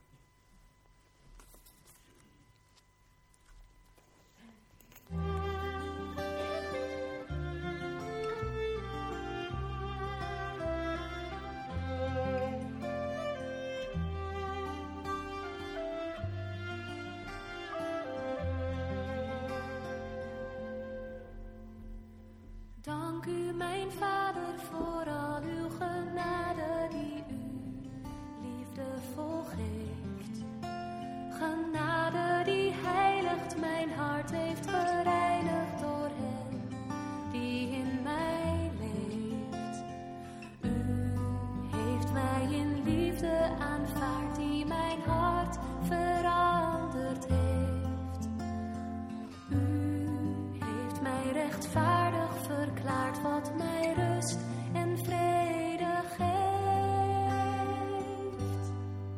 Dank u, mijn Vader, voor al uw genade die u liefdevol geeft. Genade die heiligt mijn hart heeft gereinigd door hem die in mij leeft. U heeft mij in liefde aanvaard die mijn hart veranderd heeft. U heeft mij rechtvaardig verklaard wat mij rust en vrede geeft.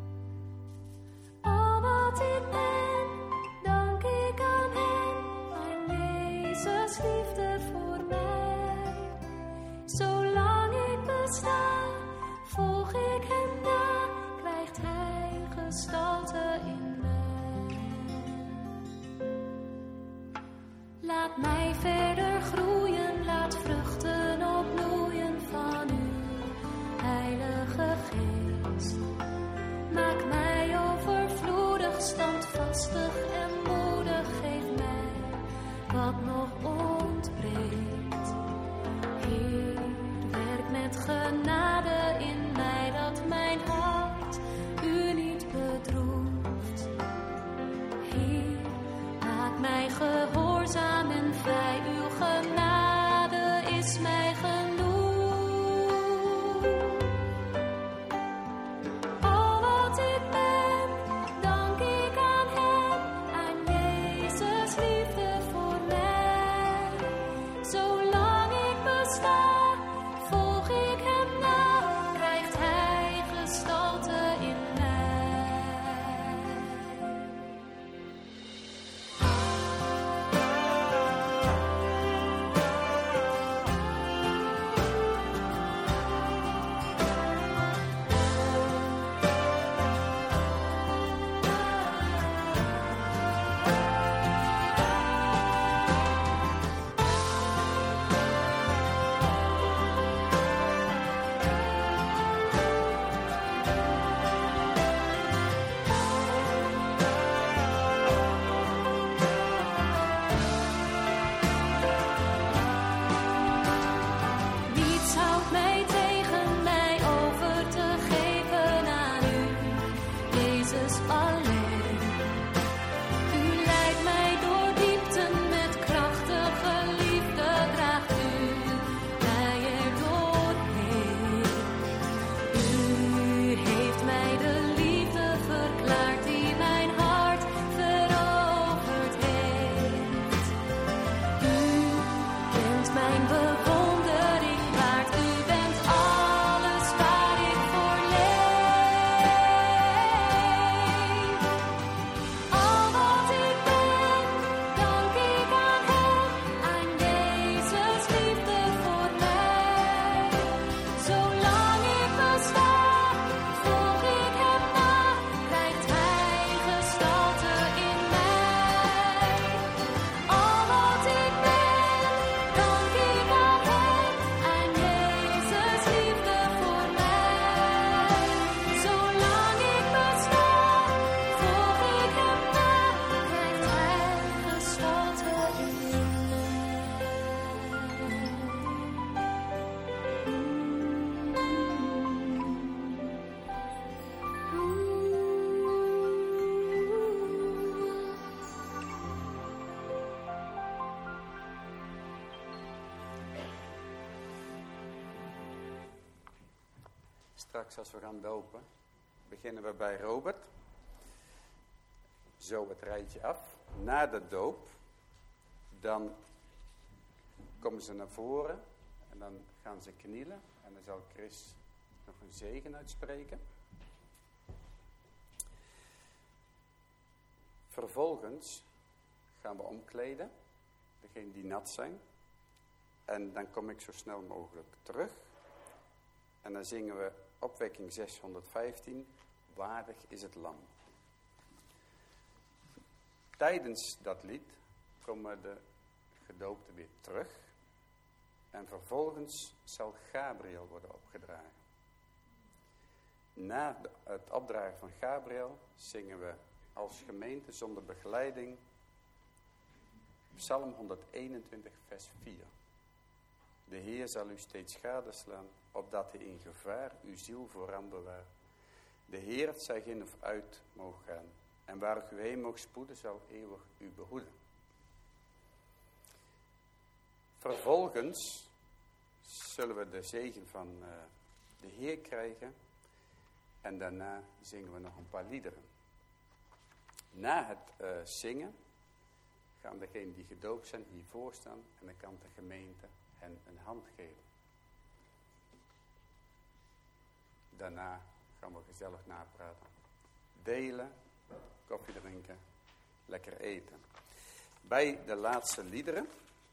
Al wat ik ben, dank ik aan hem, aan Jezus liefde voor mij. Zolang ik besta, volg ik hem na, krijgt hij gestalte in mij. Laat mij verder groeien, laat vruchten opbloeien van uw heilige geest. Maak mij overvloedig, standvastig en moedig, geef mij wat nog ontbreekt. Heer, werk met genade in mij, dat mijn hart u niet bedroeft. Heer, maak mij gehoorzaam en vrij, uw genade is mij genoeg. Al wat ik ben, dank ik aan hem, aan Jezus liefde voor mij. Zolang ik besta, volg ik hem na, krijgt hij gestalte in mij. Niets houdt mij tegen mij over te geven aan u, Jezus alleen. U leidt mij door diepten met krachtige liefde, draagt u mij er doorheen. U heeft mij de liefde verklaard die mijn hart veroverd heeft. U kent mijn bewondering waard, u bent alles waar ik voor leef. Al wat ik ben, dank ik aan hem, aan Jezus liefde voor mij. Zolang ik besta, volg ik hem na, krijgt hij gestalte in mij. Al wat ik ben, dank ik aan hem, aan Jezus liefde voor mij. Zolang ik besta, volg ik hem na, krijgt hij gestalte in Straks als we gaan dopen, beginnen we bij Robert. Zo het rijtje af. Na de doop, dan komen ze naar voren en dan gaan ze knielen. En dan zal Chris nog een zegen uitspreken. Vervolgens gaan we omkleden, degenen die nat zijn. En dan kom ik zo snel mogelijk terug. En dan zingen we opwekking 615, waardig is het lam. Tijdens dat lied komen de gedoopten weer terug. En vervolgens zal Gabriel worden opgedragen. Na het opdragen van Gabriel zingen we als gemeente zonder begeleiding Psalm 121 vers 4. De Heer zal u steeds gadeslaan, opdat hij in gevaar uw ziel vooraan bewaart. De Heer het zij in of uit mogen gaan, en waar u heen mogen spoeden, zal eeuwig u behoeden. Vervolgens zullen we de zegen van de Heer krijgen, en daarna zingen we nog een paar liederen. Na het zingen gaan degenen die gedoopt zijn hiervoor staan en dan kan de gemeente hen een hand geven. Daarna gaan we gezellig napraten. Delen, koffie drinken, lekker eten. Bij de laatste liederen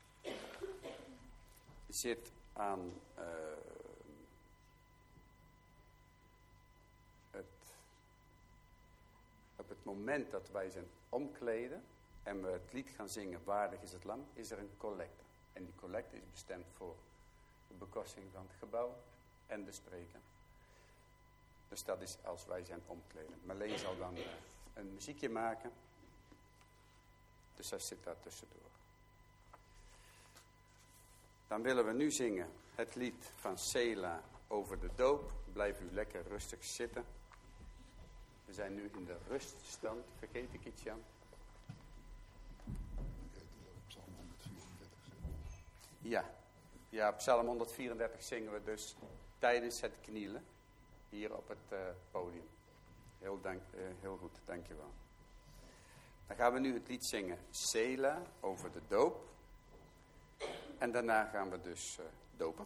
zit aan op het moment dat wij zijn omkleden en we het lied gaan zingen, waardig is het lam, is er een collecte. En die collecte is bestemd voor de bekosting van het gebouw en de spreken. Dus dat is als wij zijn omkleden. Marleen zal dan een muziekje maken. Dus hij zit daar tussendoor. Dan willen we nu zingen het lied van Sela over de doop. Blijf u lekker rustig zitten. We zijn nu in de ruststand. Vergeet ik iets, Jan? Ja, Psalm 134 zingen we dus tijdens het knielen hier op het podium. Heel goed, dankjewel. Dan gaan we nu het lied zingen Sela over de doop. En daarna gaan we dus dopen.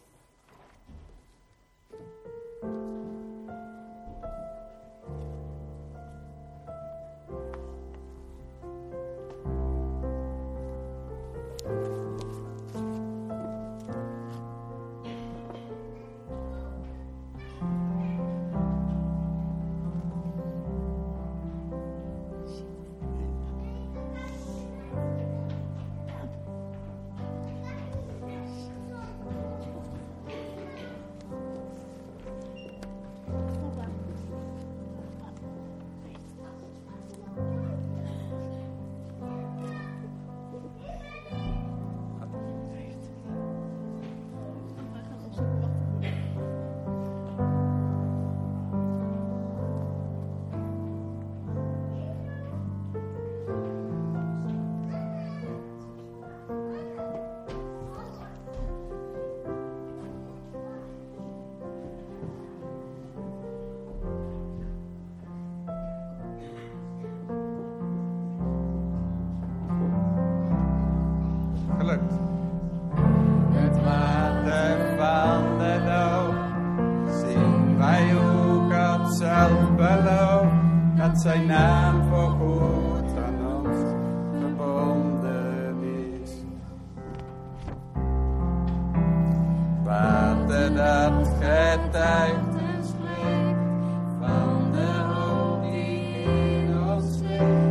Het water van de doop zien wij hoe God zelf belooft dat zijn naam voorgoed aan ons verbonden is. Water dat getuigt en spreekt van de hoop die in ons leeft.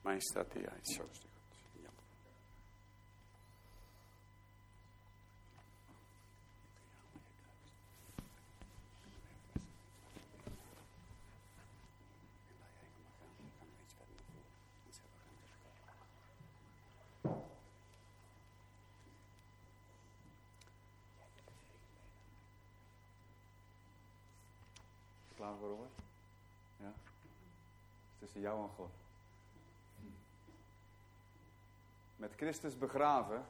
mij staat die uit. Zo is het goed. Ja. Klaar voor Robert? Ja? Tussen jou en God. Met Christus begraven.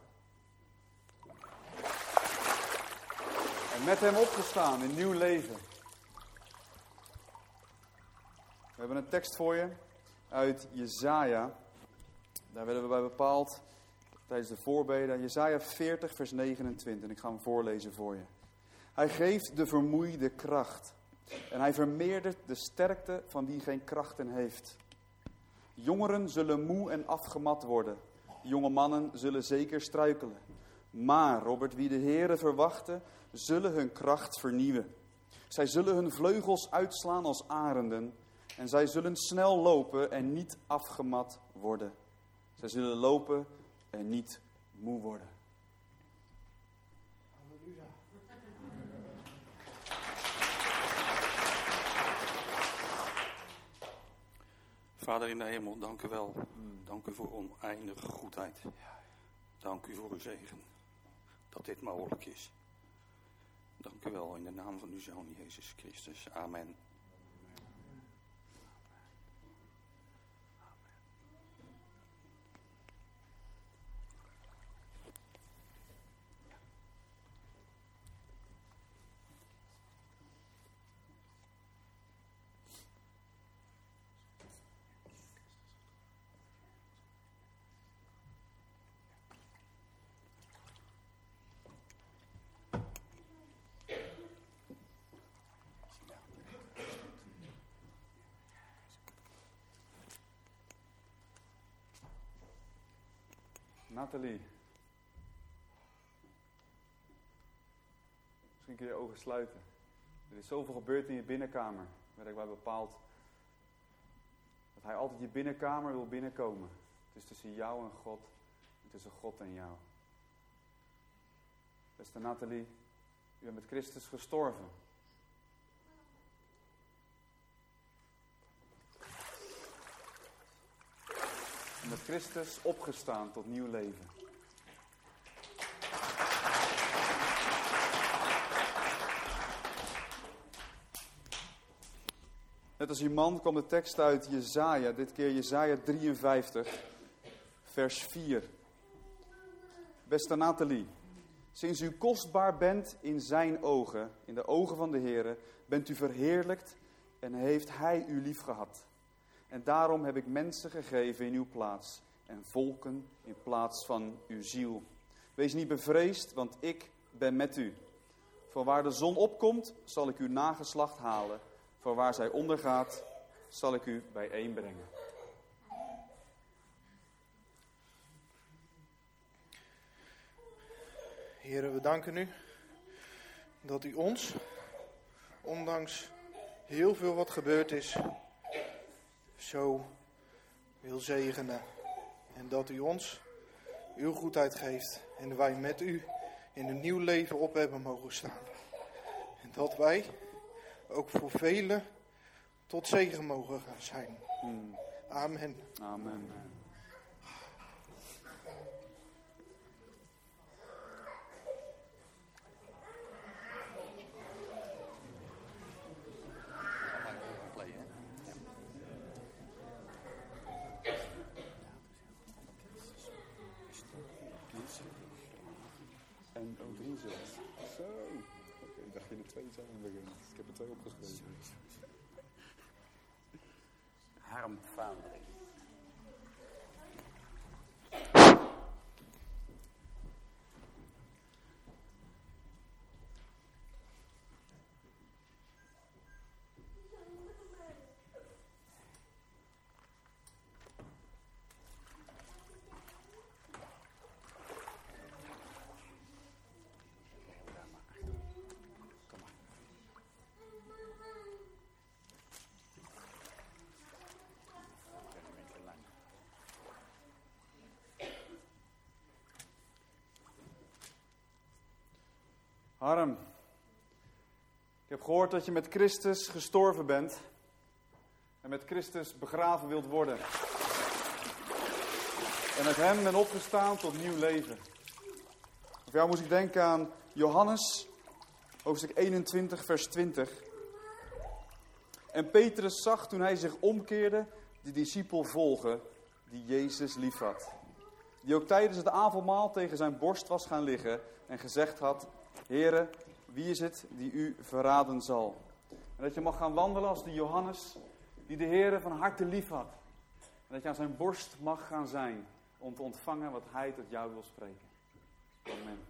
En met hem opgestaan in nieuw leven. We hebben een tekst voor je uit Jesaja. Daar werden we bij bepaald tijdens de voorbeden. Jesaja 40 vers 29. En ik ga hem voorlezen voor je. Hij geeft de vermoeide kracht. En hij vermeerdert de sterkte van wie geen krachten heeft. Jongeren zullen moe en afgemat worden. Jonge mannen zullen zeker struikelen. Maar, Robert, wie de Heere verwachten, zullen hun kracht vernieuwen. Zij zullen hun vleugels uitslaan als arenden. En zij zullen snel lopen en niet afgemat worden. Zij zullen lopen en niet moe worden. Vader in de hemel, dank u wel. Dank u voor oneindige goedheid. Dank u voor uw zegen, dat dit mogelijk is. Dank u wel in de naam van uw Zoon Jezus Christus. Amen. Nathalie. Misschien kun je je ogen sluiten. Er is zoveel gebeurd in je binnenkamer. Werd ik bij bepaald dat hij altijd je binnenkamer wil binnenkomen. Het is tussen jou en God. En tussen God en jou. Beste Nathalie, u bent met Christus gestorven. En met Christus opgestaan tot nieuw leven. Net als die man kwam de tekst uit Jesaja, dit keer Jesaja 53, vers 4. Beste Nathalie, sinds u kostbaar bent in zijn ogen, in de ogen van de Heere, bent u verheerlijkt en heeft hij u lief gehad. En daarom heb ik mensen gegeven in uw plaats en volken in plaats van uw ziel. Wees niet bevreesd, want ik ben met u. Van waar de zon opkomt, zal ik uw nageslacht halen. Van waar zij ondergaat, zal ik u bijeenbrengen. Heren, we danken u dat u ons, ondanks heel veel wat gebeurd is, zo wil zegenen. En dat u ons uw goedheid geeft en wij met u in een nieuw leven op hebben mogen staan. En dat wij ook voor velen tot zegen mogen gaan zijn. Amen. Amen. En O3 zelfs. Zo. Oké, ik dacht je er 2 zouden beginnen. Ik heb er 2 opgeschreven. Harmverandering. Harm, ik heb gehoord dat je met Christus gestorven bent en met Christus begraven wilt worden. En met hem bent opgestaan tot nieuw leven. Voor jou moest ik denken aan Johannes, hoofdstuk 21, vers 20. En Petrus zag toen hij zich omkeerde de discipel volgen die Jezus liefhad. Die ook tijdens het avondmaal tegen zijn borst was gaan liggen en gezegd had: Heere, wie is het die u verraden zal? En dat je mag gaan wandelen als die Johannes die de Heere van harte liefhad. En dat je aan zijn borst mag gaan zijn om te ontvangen wat hij tot jou wil spreken. Amen.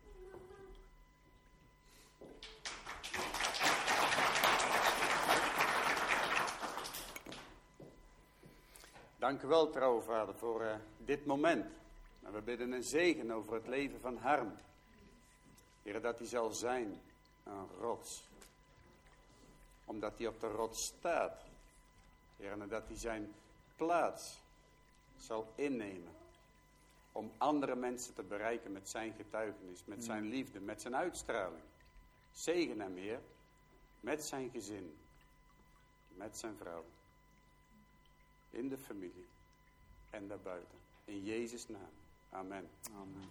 Dank u wel, trouwe vader, voor dit moment. En we bidden een zegen over het leven van Harm. Heer, dat hij zal zijn een rots. Omdat hij op de rots staat. Heer, en dat hij zijn plaats zal innemen. Om andere mensen te bereiken met zijn getuigenis, met zijn liefde, met zijn uitstraling. Zegen hem, Heer, met zijn gezin, met zijn vrouw. In de familie en daarbuiten. In Jezus' naam. Amen. Amen.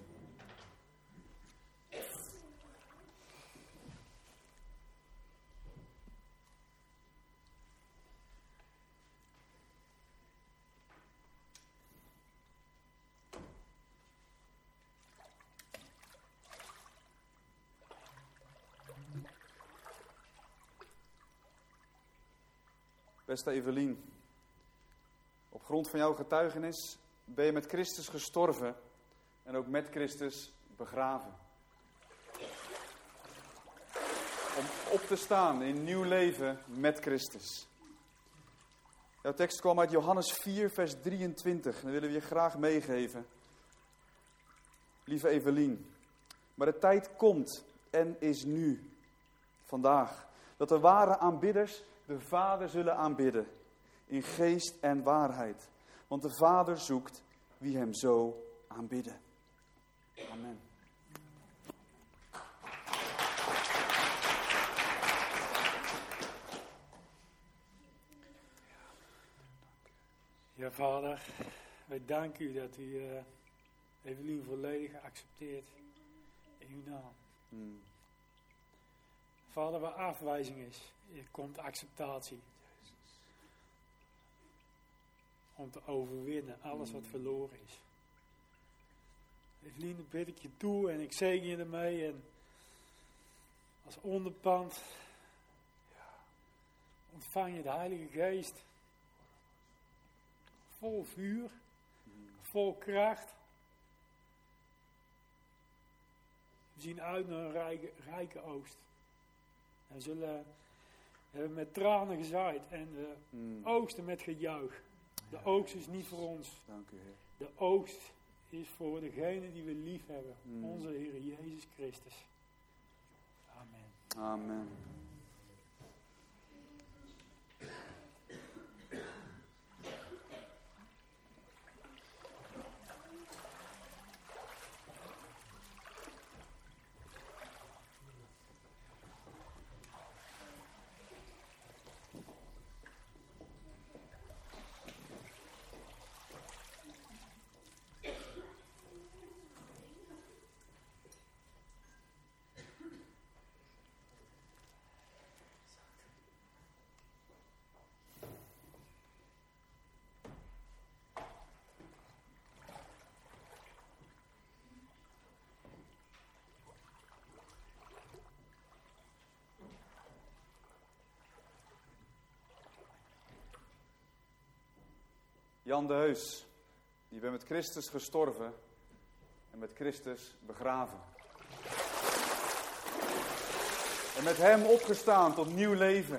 Beste Evelien, op grond van jouw getuigenis ben je met Christus gestorven en ook met Christus begraven. Om op te staan in nieuw leven met Christus. Jouw tekst kwam uit Johannes 4, vers 23. En dat willen we je graag meegeven. Lieve Evelien, maar de tijd komt en is nu, vandaag, dat de ware aanbidders de Vader zullen aanbidden, in geest en waarheid. Want de Vader zoekt wie hem zo aanbidden. Amen. Ja, Vader, wij danken u dat u Evelien volledig accepteert in uw naam. Vader, waar afwijzing is, komt acceptatie. Om te overwinnen alles wat verloren is. Evelien, dat bid ik je toe en ik zegen je ermee. En als onderpand ontvang je de Heilige Geest. Vol vuur, vol kracht. We zien uit naar een rijke oogst. En we hebben met tranen gezaaid en we oogsten met gejuich. De oogst is niet voor ons. Dank u, Heer. De oogst is voor degene die we lief hebben. Onze Heer Jezus Christus. Amen. Amen. Jan de Heus, je bent met Christus gestorven en met Christus begraven. En met hem opgestaan tot nieuw leven.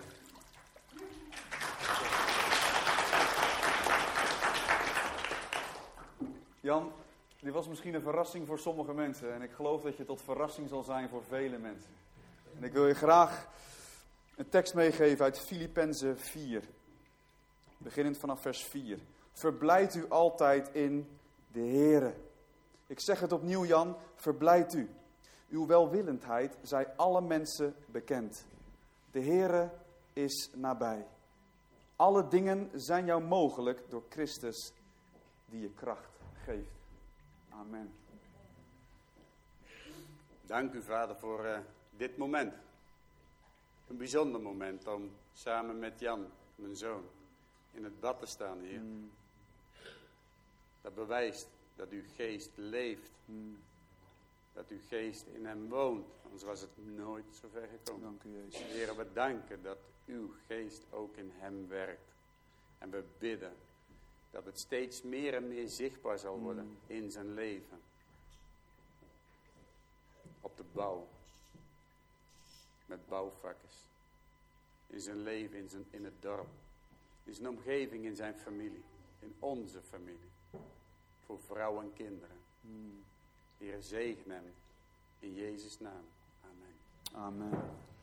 Jan, dit was misschien een verrassing voor sommige mensen. En ik geloof dat je tot verrassing zal zijn voor vele mensen. En ik wil je graag een tekst meegeven uit Filippenzen 4. Beginnend vanaf vers 4. Verblijd u altijd in de Heere. Ik zeg het opnieuw, Jan, verblijd u. Uw welwillendheid zij alle mensen bekend. De Heere is nabij. Alle dingen zijn jou mogelijk door Christus die je kracht geeft. Amen. Dank u, Vader, voor dit moment. Een bijzonder moment om samen met Jan, mijn zoon, in het bad te staan, Heer. Dat bewijst dat uw geest leeft. Dat uw geest in hem woont. Anders was het nooit zo ver gekomen. Dank u, Jezus. Heer, we danken dat uw geest ook in hem werkt. En we bidden dat het steeds meer en meer zichtbaar zal worden in zijn leven. Op de bouw. Met bouwvakkers. In zijn leven, in het dorp. In zijn omgeving, in zijn familie. In onze familie. Voor vrouw en kinderen. Heer, zegen hem. In Jezus' naam. Amen. Amen.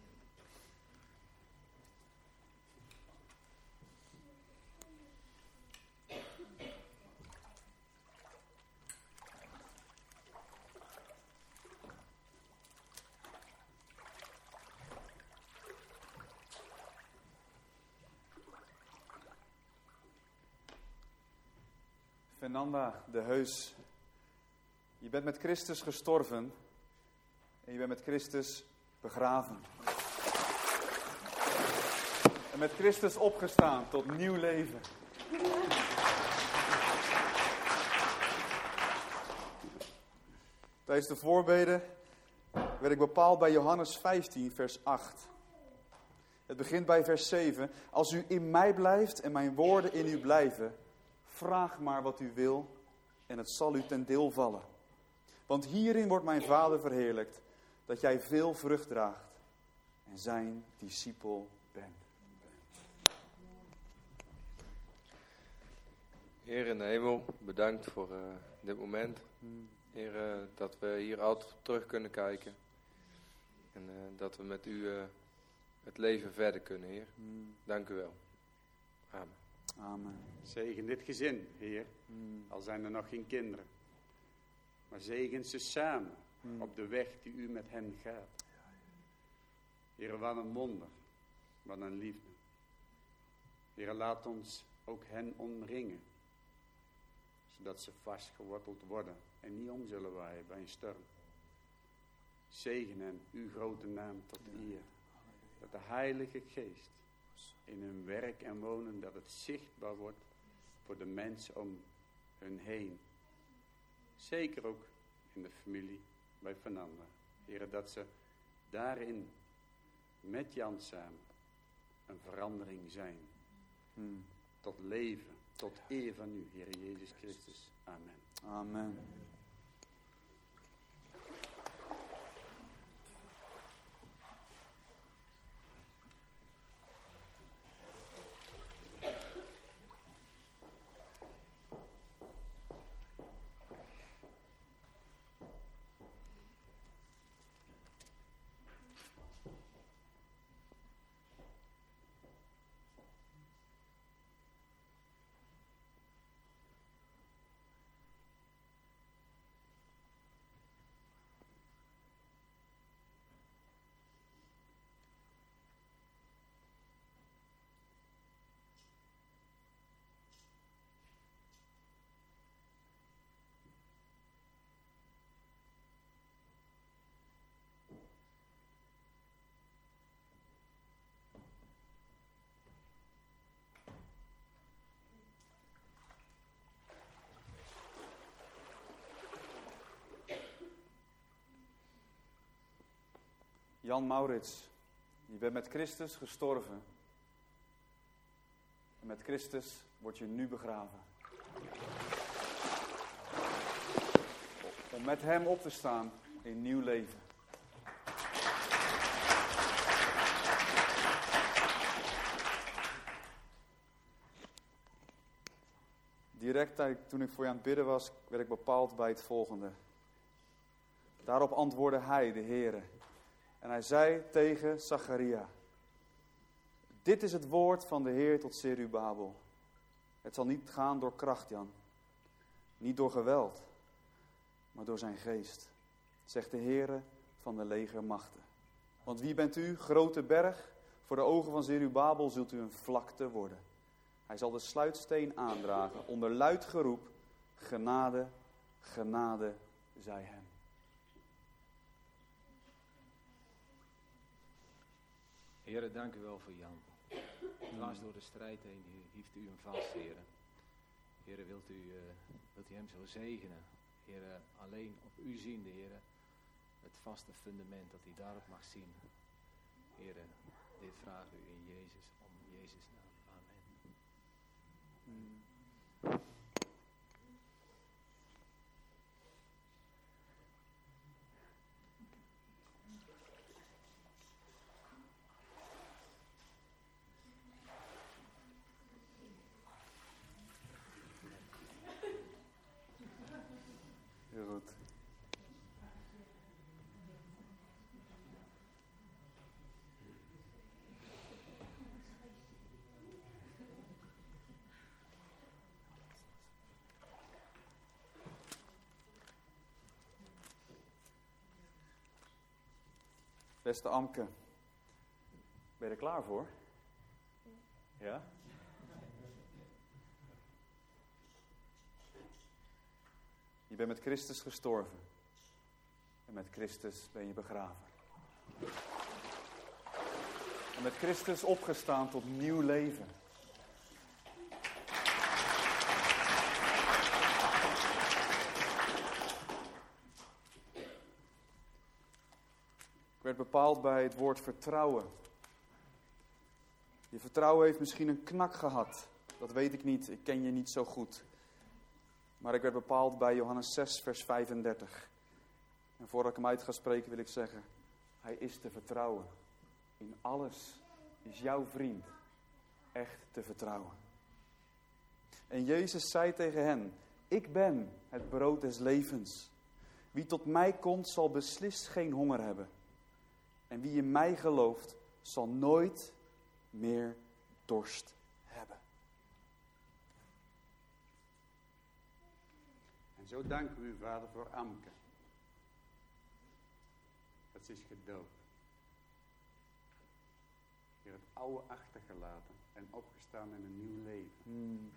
Fernanda de Heus, je bent met Christus gestorven en je bent met Christus begraven. En met Christus opgestaan tot nieuw leven. Tijdens de voorbeden werd ik bepaald bij Johannes 15, vers 8. Het begint bij vers 7. Als u in mij blijft en mijn woorden in u blijven, vraag maar wat u wil en het zal u ten deel vallen. Want hierin wordt mijn Vader verheerlijkt, dat jij veel vrucht draagt en zijn discipel bent. Heer in de hemel, bedankt voor dit moment. Heer, dat we hier altijd op terug kunnen kijken. En dat we met u het leven verder kunnen, Heer. Dank u wel. Amen. Amen. Zegen dit gezin, Heer. Al zijn er nog geen kinderen. Maar zegen ze samen op de weg die u met hen gaat. Heer, wat een wonder. Wat een liefde. Heer, laat ons ook hen omringen. Zodat ze vastgeworteld worden en niet om zullen waaien bij een storm. Zegen hen, uw grote naam tot eer. Dat de Heilige Geest in hun werk en wonen, dat het zichtbaar wordt voor de mensen om hun heen. Zeker ook in de familie bij Fernanda. Heer, dat ze daarin met Jan samen een verandering zijn. Tot leven, tot eer van u, Heer Jezus Christus. Amen. Amen. Jan Maurits, je bent met Christus gestorven. En met Christus word je nu begraven. Om met hem op te staan in nieuw leven. Direct toen ik voor je aan het bidden was, werd ik bepaald bij het volgende. Daarop antwoordde hij, de Heere. En hij zei tegen Zacharia: dit is het woord van de Heer tot Zerubabel. Het zal niet gaan door kracht, Jan. Niet door geweld, maar door zijn geest. Zegt de Heere van de legermachten. Want wie bent u, grote berg? Voor de ogen van Zerubabel zult u een vlakte worden. Hij zal de sluitsteen aandragen, onder luid geroep, genade, genade zij hem. Heren, dank u wel voor Jan. Dwars door de strijd heen hieft u hem vast, heren. Heren, wilt u hem zo zegenen? Heren, alleen op u ziende, heren, het vaste fundament dat hij daarop mag zien. Heren, dit vragen u in Jezus, om Jezus naam. Amen. Heel goed. Beste Amke, ben je er klaar voor? Ja? Je bent met Christus gestorven. En met Christus ben je begraven. En met Christus opgestaan tot nieuw leven. Ik werd bepaald bij het woord vertrouwen. Je vertrouwen heeft misschien een knak gehad. Dat weet ik niet, ik ken je niet zo goed. Maar ik werd bepaald bij Johannes 6, vers 35. En voordat ik hem uit ga spreken wil ik zeggen, hij is te vertrouwen. In alles is jouw vriend echt te vertrouwen. En Jezus zei tegen hen, ik ben het brood des levens. Wie tot mij komt zal beslist geen honger hebben. En wie in mij gelooft zal nooit meer dorst hebben. En zo danken we u, Vader, voor Amke. Dat ze is gedoopt. Je hebt het oude achtergelaten en opgestaan in een nieuw leven.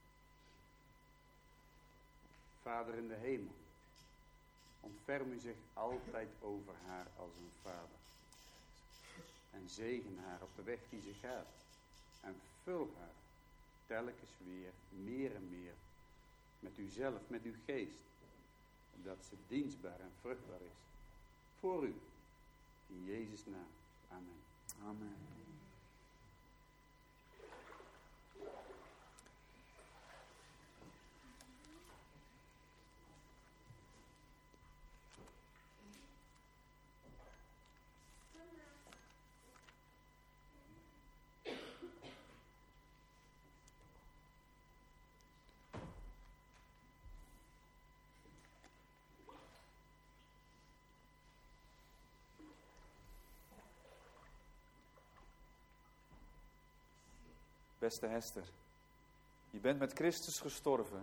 Vader in de hemel, ontferm u zich altijd over haar als een vader. En zegen haar op de weg die ze gaat. En vul haar telkens weer meer en meer met uzelf, met uw geest. Dat ze dienstbaar en vruchtbaar is. Voor u. In Jezus' naam. Amen. Amen. Beste Hester, je bent met Christus gestorven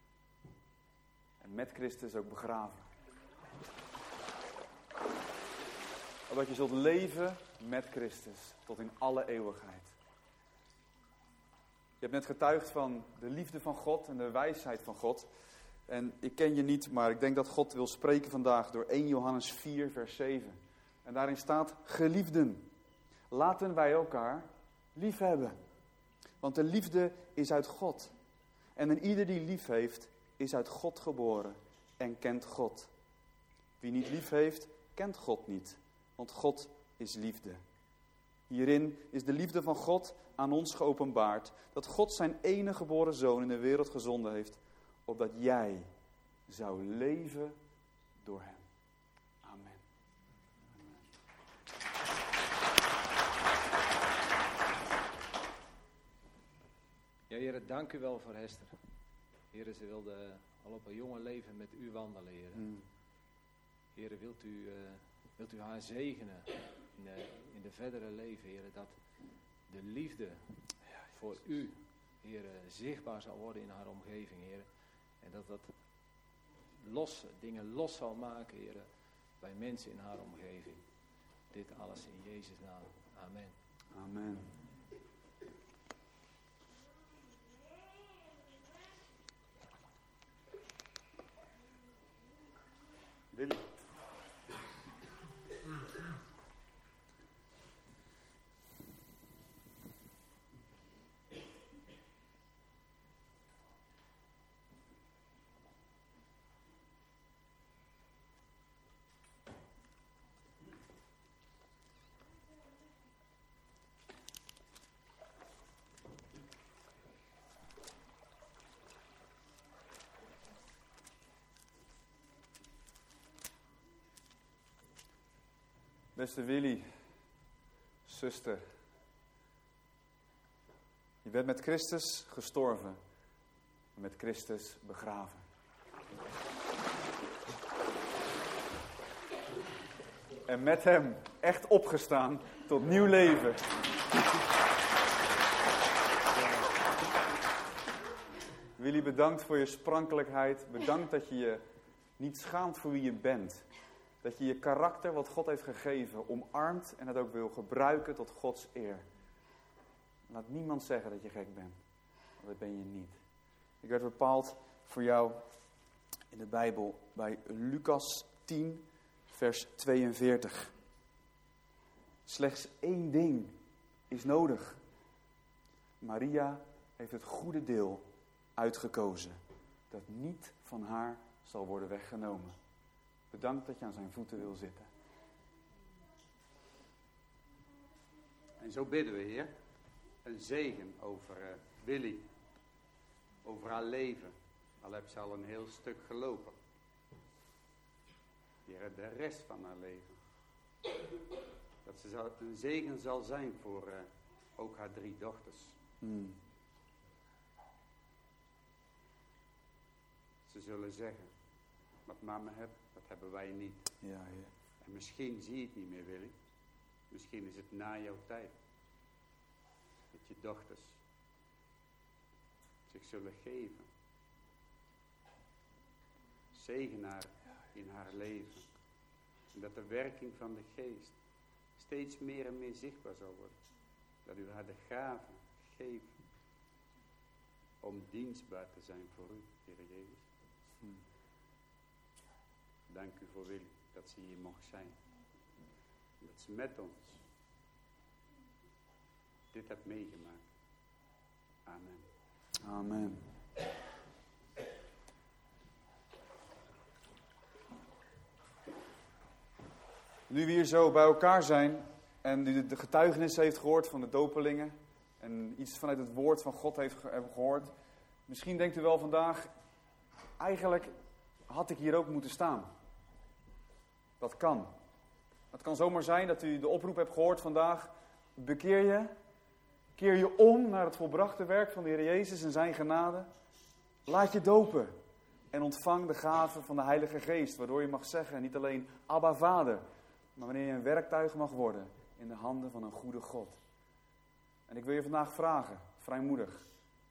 en met Christus ook begraven. Opdat je zult leven met Christus tot in alle eeuwigheid. Je hebt net getuigd van de liefde van God en de wijsheid van God. En ik ken je niet, maar ik denk dat God wil spreken vandaag door 1 Johannes 4 vers 7. En daarin staat, geliefden, laten wij elkaar lief hebben. Want de liefde is uit God. En een ieder die lief heeft, is uit God geboren en kent God. Wie niet lief heeft, kent God niet. Want God is liefde. Hierin is de liefde van God aan ons geopenbaard. Dat God zijn enige geboren zoon in de wereld gezonden heeft. Opdat jij zou leven door hem. Amen. Ja, Heer, dank u wel voor Hester. Heer, ze wilde al op een jonge leven met u wandelen, Heer. Heer, wilt u haar zegenen in de verdere leven, Heer, dat de liefde voor u, Heer, zichtbaar zal worden in haar omgeving, Heer. En dat dingen los zal maken, Heer. bij mensen in haar omgeving. Dit alles in Jezus' naam. Amen. Amen. Willy. Beste Willy, zuster, je bent met Christus gestorven en met Christus begraven. En met hem echt opgestaan tot nieuw leven. Willy, bedankt voor je sprankelijkheid. Bedankt dat je je niet schaamt voor wie je bent. Dat je je karakter, wat God heeft gegeven, omarmt en het ook wil gebruiken tot Gods eer. Laat niemand zeggen dat je gek bent, want dat ben je niet. Ik werd bepaald voor jou in de Bijbel bij Lucas 10, vers 42. Slechts 1 ding is nodig. Maria heeft het goede deel uitgekozen, dat niet van haar zal worden weggenomen. Bedankt dat je aan zijn voeten wil zitten. En zo bidden we, Heer, een zegen over Willy, over haar leven. Al heeft ze al een heel stuk gelopen. Heer, de rest van haar leven. Dat ze een zegen zal zijn voor ook haar 3 dochters. Ze zullen zeggen, wat mama hebt, dat hebben wij niet. Ja, Heer. En misschien zie je het niet meer, Willy. Misschien is het na jouw tijd. Dat je dochters zich zullen geven. Zegen haar in haar leven. En dat de werking van de geest steeds meer en meer zichtbaar zal worden. Dat u haar de gave geeft om dienstbaar te zijn voor u, Heer Jezus. Dank u voor Willy, dat ze hier mocht zijn. Dat ze met ons dit hebt meegemaakt. Amen. Amen. Nu we hier zo bij elkaar zijn en u de getuigenis heeft gehoord van de dopelingen en iets vanuit het woord van God hebben gehoord, misschien denkt u wel vandaag, eigenlijk had ik hier ook moeten staan. Dat kan. Het kan zomaar zijn dat u de oproep hebt gehoord vandaag. Bekeer je. Keer je om naar het volbrachte werk van de Heer Jezus en zijn genade. Laat je dopen. En ontvang de gave van de Heilige Geest. Waardoor je mag zeggen, niet alleen Abba Vader. Maar wanneer je een werktuig mag worden in de handen van een goede God. En ik wil je vandaag vragen, vrijmoedig.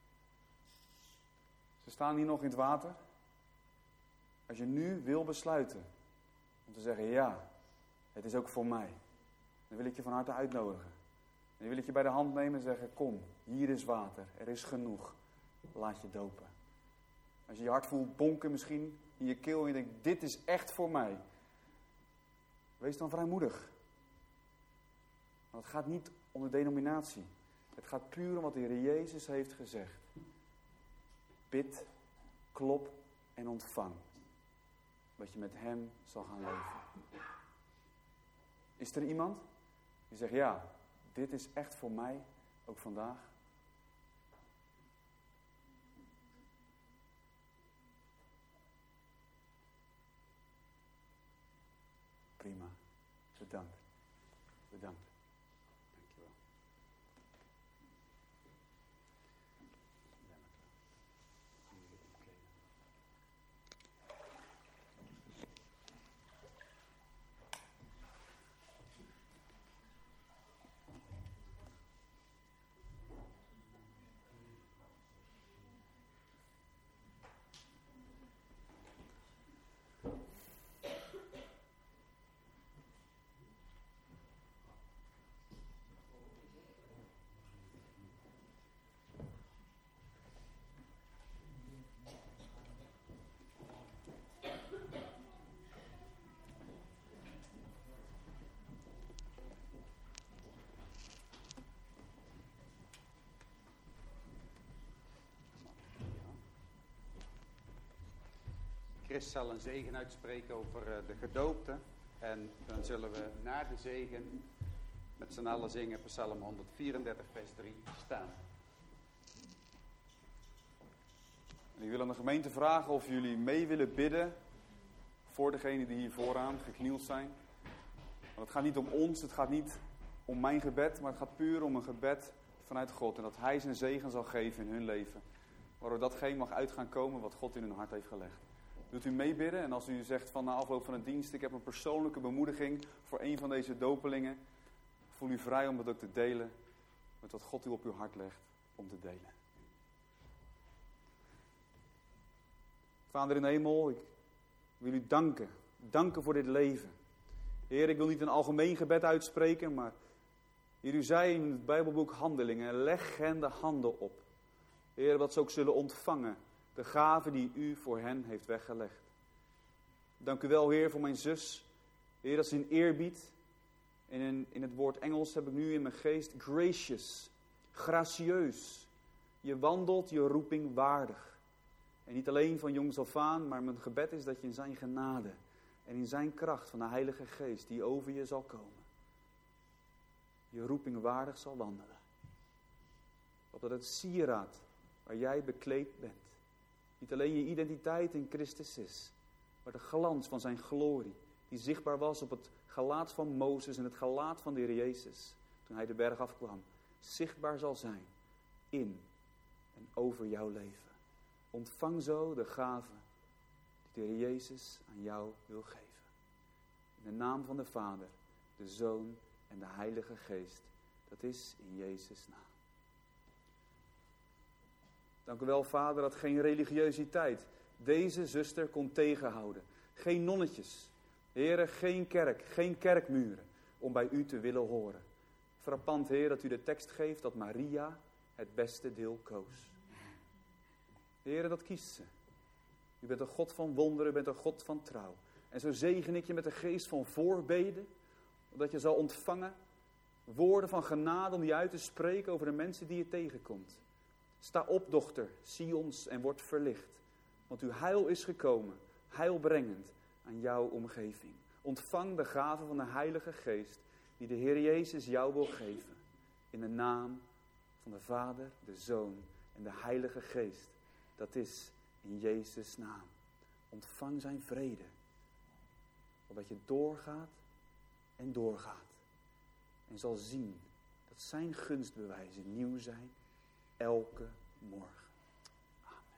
Ze staan hier nog in het water. Als je nu wil besluiten om te zeggen, ja, het is ook voor mij. Dan wil ik je van harte uitnodigen. En dan wil ik je bij de hand nemen en zeggen, kom, hier is water, er is genoeg. Laat je dopen. Als je je hart voelt bonken misschien in je keel en je denkt, dit is echt voor mij. Wees dan vrijmoedig. Want het gaat niet om de denominatie. Het gaat puur om wat de Heer Jezus heeft gezegd. Bid, klop en ontvang. Dat je met hem zal gaan leven. Is er iemand die zegt, ja, dit is echt voor mij, ook vandaag? Prima. Bedankt. Bedankt. Dankjewel. Chris zal een zegen uitspreken over de gedoopte. En dan zullen we na de zegen met z'n allen zingen Psalm 134 vers 3 staan. En ik wil aan de gemeente vragen of jullie mee willen bidden voor degenen die hier vooraan geknield zijn. Want het gaat niet om ons, het gaat niet om mijn gebed, maar het gaat puur om een gebed vanuit God. En dat Hij zijn zegen zal geven in hun leven. Waardoor datgene mag uit gaan komen wat God in hun hart heeft gelegd. Wilt u meebidden? En als u zegt van na afloop van de dienst, ik heb een persoonlijke bemoediging voor een van deze dopelingen. Voel u vrij om dat ook te delen met wat God u op uw hart legt om te delen. Vader in de hemel, ik wil u danken. Danken voor dit leven. Heer, ik wil niet een algemeen gebed uitspreken, maar Heer, u zei in het Bijbelboek Handelingen, leg hen de handen op. Heer, wat ze ook zullen ontvangen, de gave die u voor hen heeft weggelegd. Dank u wel, Heer, voor mijn zus. Heer, dat ze in eerbied, en in het woord Engels heb ik nu in mijn geest, gracious, gracieus. Je wandelt je roeping waardig. En niet alleen van jongs af aan, maar mijn gebed is dat je in zijn genade en in zijn kracht van de Heilige Geest die over je zal komen, je roeping waardig zal wandelen. Opdat het sieraad waar jij bekleed bent, niet alleen je identiteit in Christus is, maar de glans van zijn glorie, die zichtbaar was op het gelaat van Mozes en het gelaat van de Heer Jezus, toen hij de berg afkwam, zichtbaar zal zijn in en over jouw leven. Ontvang zo de gave die de Heer Jezus aan jou wil geven. In de naam van de Vader, de Zoon en de Heilige Geest. Dat is in Jezus' naam. Dank u wel, Vader, dat geen religiositeit deze zuster kon tegenhouden. Geen nonnetjes. Heere, geen kerk, geen kerkmuren om bij u te willen horen. Frappant, Heer, dat u de tekst geeft dat Maria het beste deel koos. Heere, dat kiest ze. U bent een God van wonderen, u bent een God van trouw. En zo zegen ik je met de geest van voorbeden, dat je zal ontvangen woorden van genade om die uit te spreken over de mensen die je tegenkomt. Sta op, dochter, zie ons en word verlicht. Want uw heil is gekomen, heilbrengend aan jouw omgeving. Ontvang de gave van de Heilige Geest die de Heer Jezus jou wil geven. In de naam van de Vader, de Zoon en de Heilige Geest. Dat is in Jezus' naam. Ontvang zijn vrede. Opdat je doorgaat en doorgaat. En zal zien dat zijn gunstbewijzen nieuw zijn elke morgen. Amen.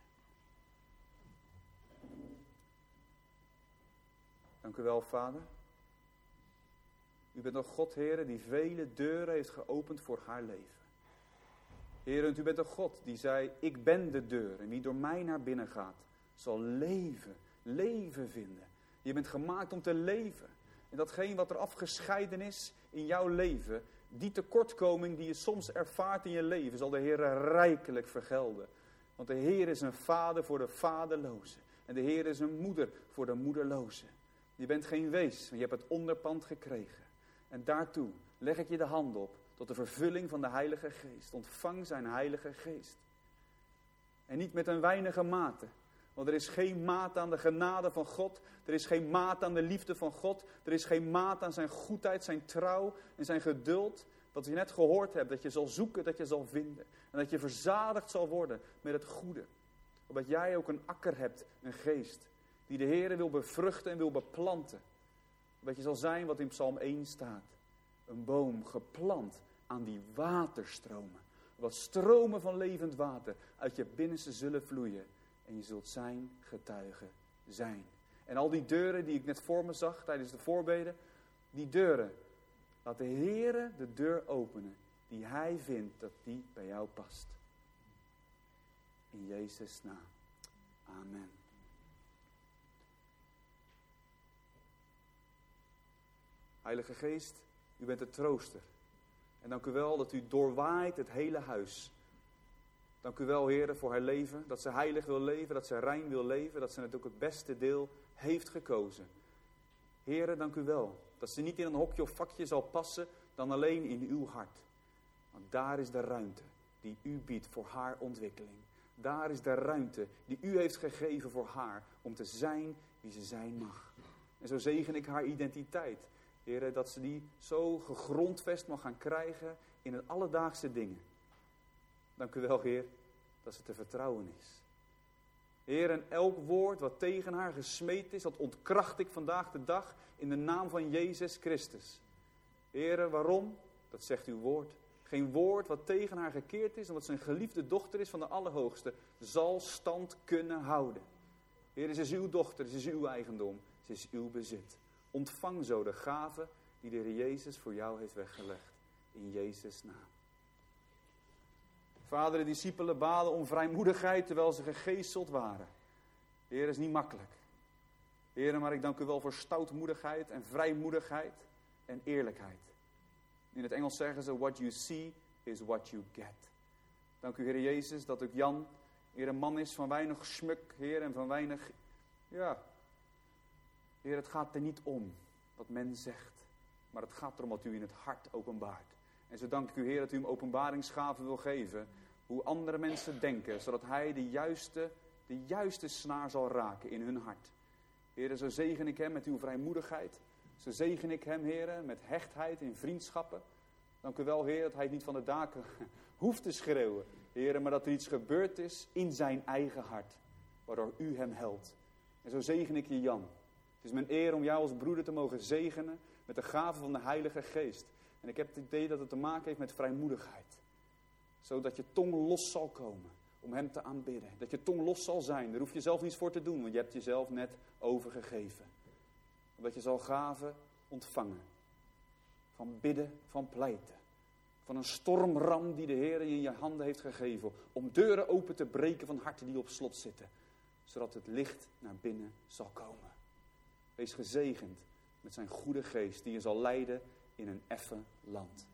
Dank u wel, Vader. U bent een God, Heere, die vele deuren heeft geopend voor haar leven. Heer, u bent een God die zei, ik ben de deur en wie door mij naar binnen gaat, zal leven vinden. Je bent gemaakt om te leven. En datgene wat er afgescheiden is in jouw leven, die tekortkoming die je soms ervaart in je leven, zal de Heer rijkelijk vergelden. Want de Heer is een vader voor de vaderlozen. En de Heer is een moeder voor de moederlozen. Je bent geen wees, want je hebt het onderpand gekregen. En daartoe leg ik je de hand op. Tot de vervulling van de Heilige Geest. Ontvang zijn Heilige Geest. En niet met een weinige mate. Want er is geen maat aan de genade van God. Er is geen maat aan de liefde van God. Er is geen maat aan zijn goedheid, zijn trouw en zijn geduld. Wat je net gehoord hebt. Dat je zal zoeken, dat je zal vinden. En dat je verzadigd zal worden met het goede. Omdat jij ook een akker hebt, een geest. Die de Heere wil bevruchten en wil beplanten. Dat je zal zijn wat in Psalm 1 staat. Een boom geplant aan die waterstromen. Wat stromen van levend water uit je binnenste zullen vloeien. En je zult zijn getuige zijn. En al die deuren die ik net voor me zag tijdens de voorbeden. Die deuren. Laat de Heere de deur openen. Die hij vindt dat die bij jou past. In Jezus' naam. Amen. Heilige Geest, u bent de trooster. En dank u wel dat u doorwaait het hele huis. Dank u wel, Heer, voor haar leven. Dat ze heilig wil leven, dat ze rein wil leven. Dat ze het ook het beste deel heeft gekozen. Heer, dank u wel. Dat ze niet in een hokje of vakje zal passen dan alleen in uw hart. Want daar is de ruimte die u biedt voor haar ontwikkeling. Daar is de ruimte die u heeft gegeven voor haar om te zijn wie ze zijn mag. En zo zegen ik haar identiteit. Heer, dat ze die zo gegrondvest mag gaan krijgen in het alledaagse dingen. Dank u wel, Heer, dat ze te vertrouwen is. Heer, en elk woord wat tegen haar gesmeed is, dat ontkracht ik vandaag de dag in de naam van Jezus Christus. Heer, waarom? Dat zegt uw woord. Geen woord wat tegen haar gekeerd is, omdat ze een geliefde dochter is van de Allerhoogste, zal stand kunnen houden. Heer, ze is uw dochter, ze is uw eigendom, ze is uw bezit. Ontvang zo de gave die de Heer Jezus voor jou heeft weggelegd. In Jezus' naam. Vader, de discipelen baden om vrijmoedigheid terwijl ze gegezeld waren. Heer, is niet makkelijk. Heer, maar ik dank u wel voor stoutmoedigheid en vrijmoedigheid en eerlijkheid. In het Engels zeggen ze, what you see is what you get. Dank u, Heer Jezus, dat ook Jan, Heer, een man is van weinig smuk, Heer, en van weinig, Heer, het gaat er niet om wat men zegt, maar het gaat erom wat u in het hart openbaart. En zo dank ik u, Heer, dat u hem openbaringsgaven wil geven, hoe andere mensen denken, zodat hij de juiste snaar zal raken in hun hart. Heer, zo zegen ik hem met uw vrijmoedigheid. Zo zegen ik hem, Heer, met hechtheid in vriendschappen. Dank u wel, Heer, dat hij het niet van de daken hoeft te schreeuwen. Heer, maar dat er iets gebeurd is in zijn eigen hart, waardoor u hem helpt. En zo zegen ik je, Jan. Het is mijn eer om jou als broeder te mogen zegenen met de gave van de Heilige Geest. En ik heb het idee dat het te maken heeft met vrijmoedigheid. Zodat je tong los zal komen om hem te aanbidden. Dat je tong los zal zijn. Daar hoef je zelf niets voor te doen, want je hebt jezelf net overgegeven. Dat je zal gaven ontvangen. Van bidden, van pleiten. Van een stormram die de Heer je in je handen heeft gegeven. Om deuren open te breken van harten die op slot zitten. Zodat het licht naar binnen zal komen. Wees gezegend met zijn goede geest die je zal leiden in een effen land.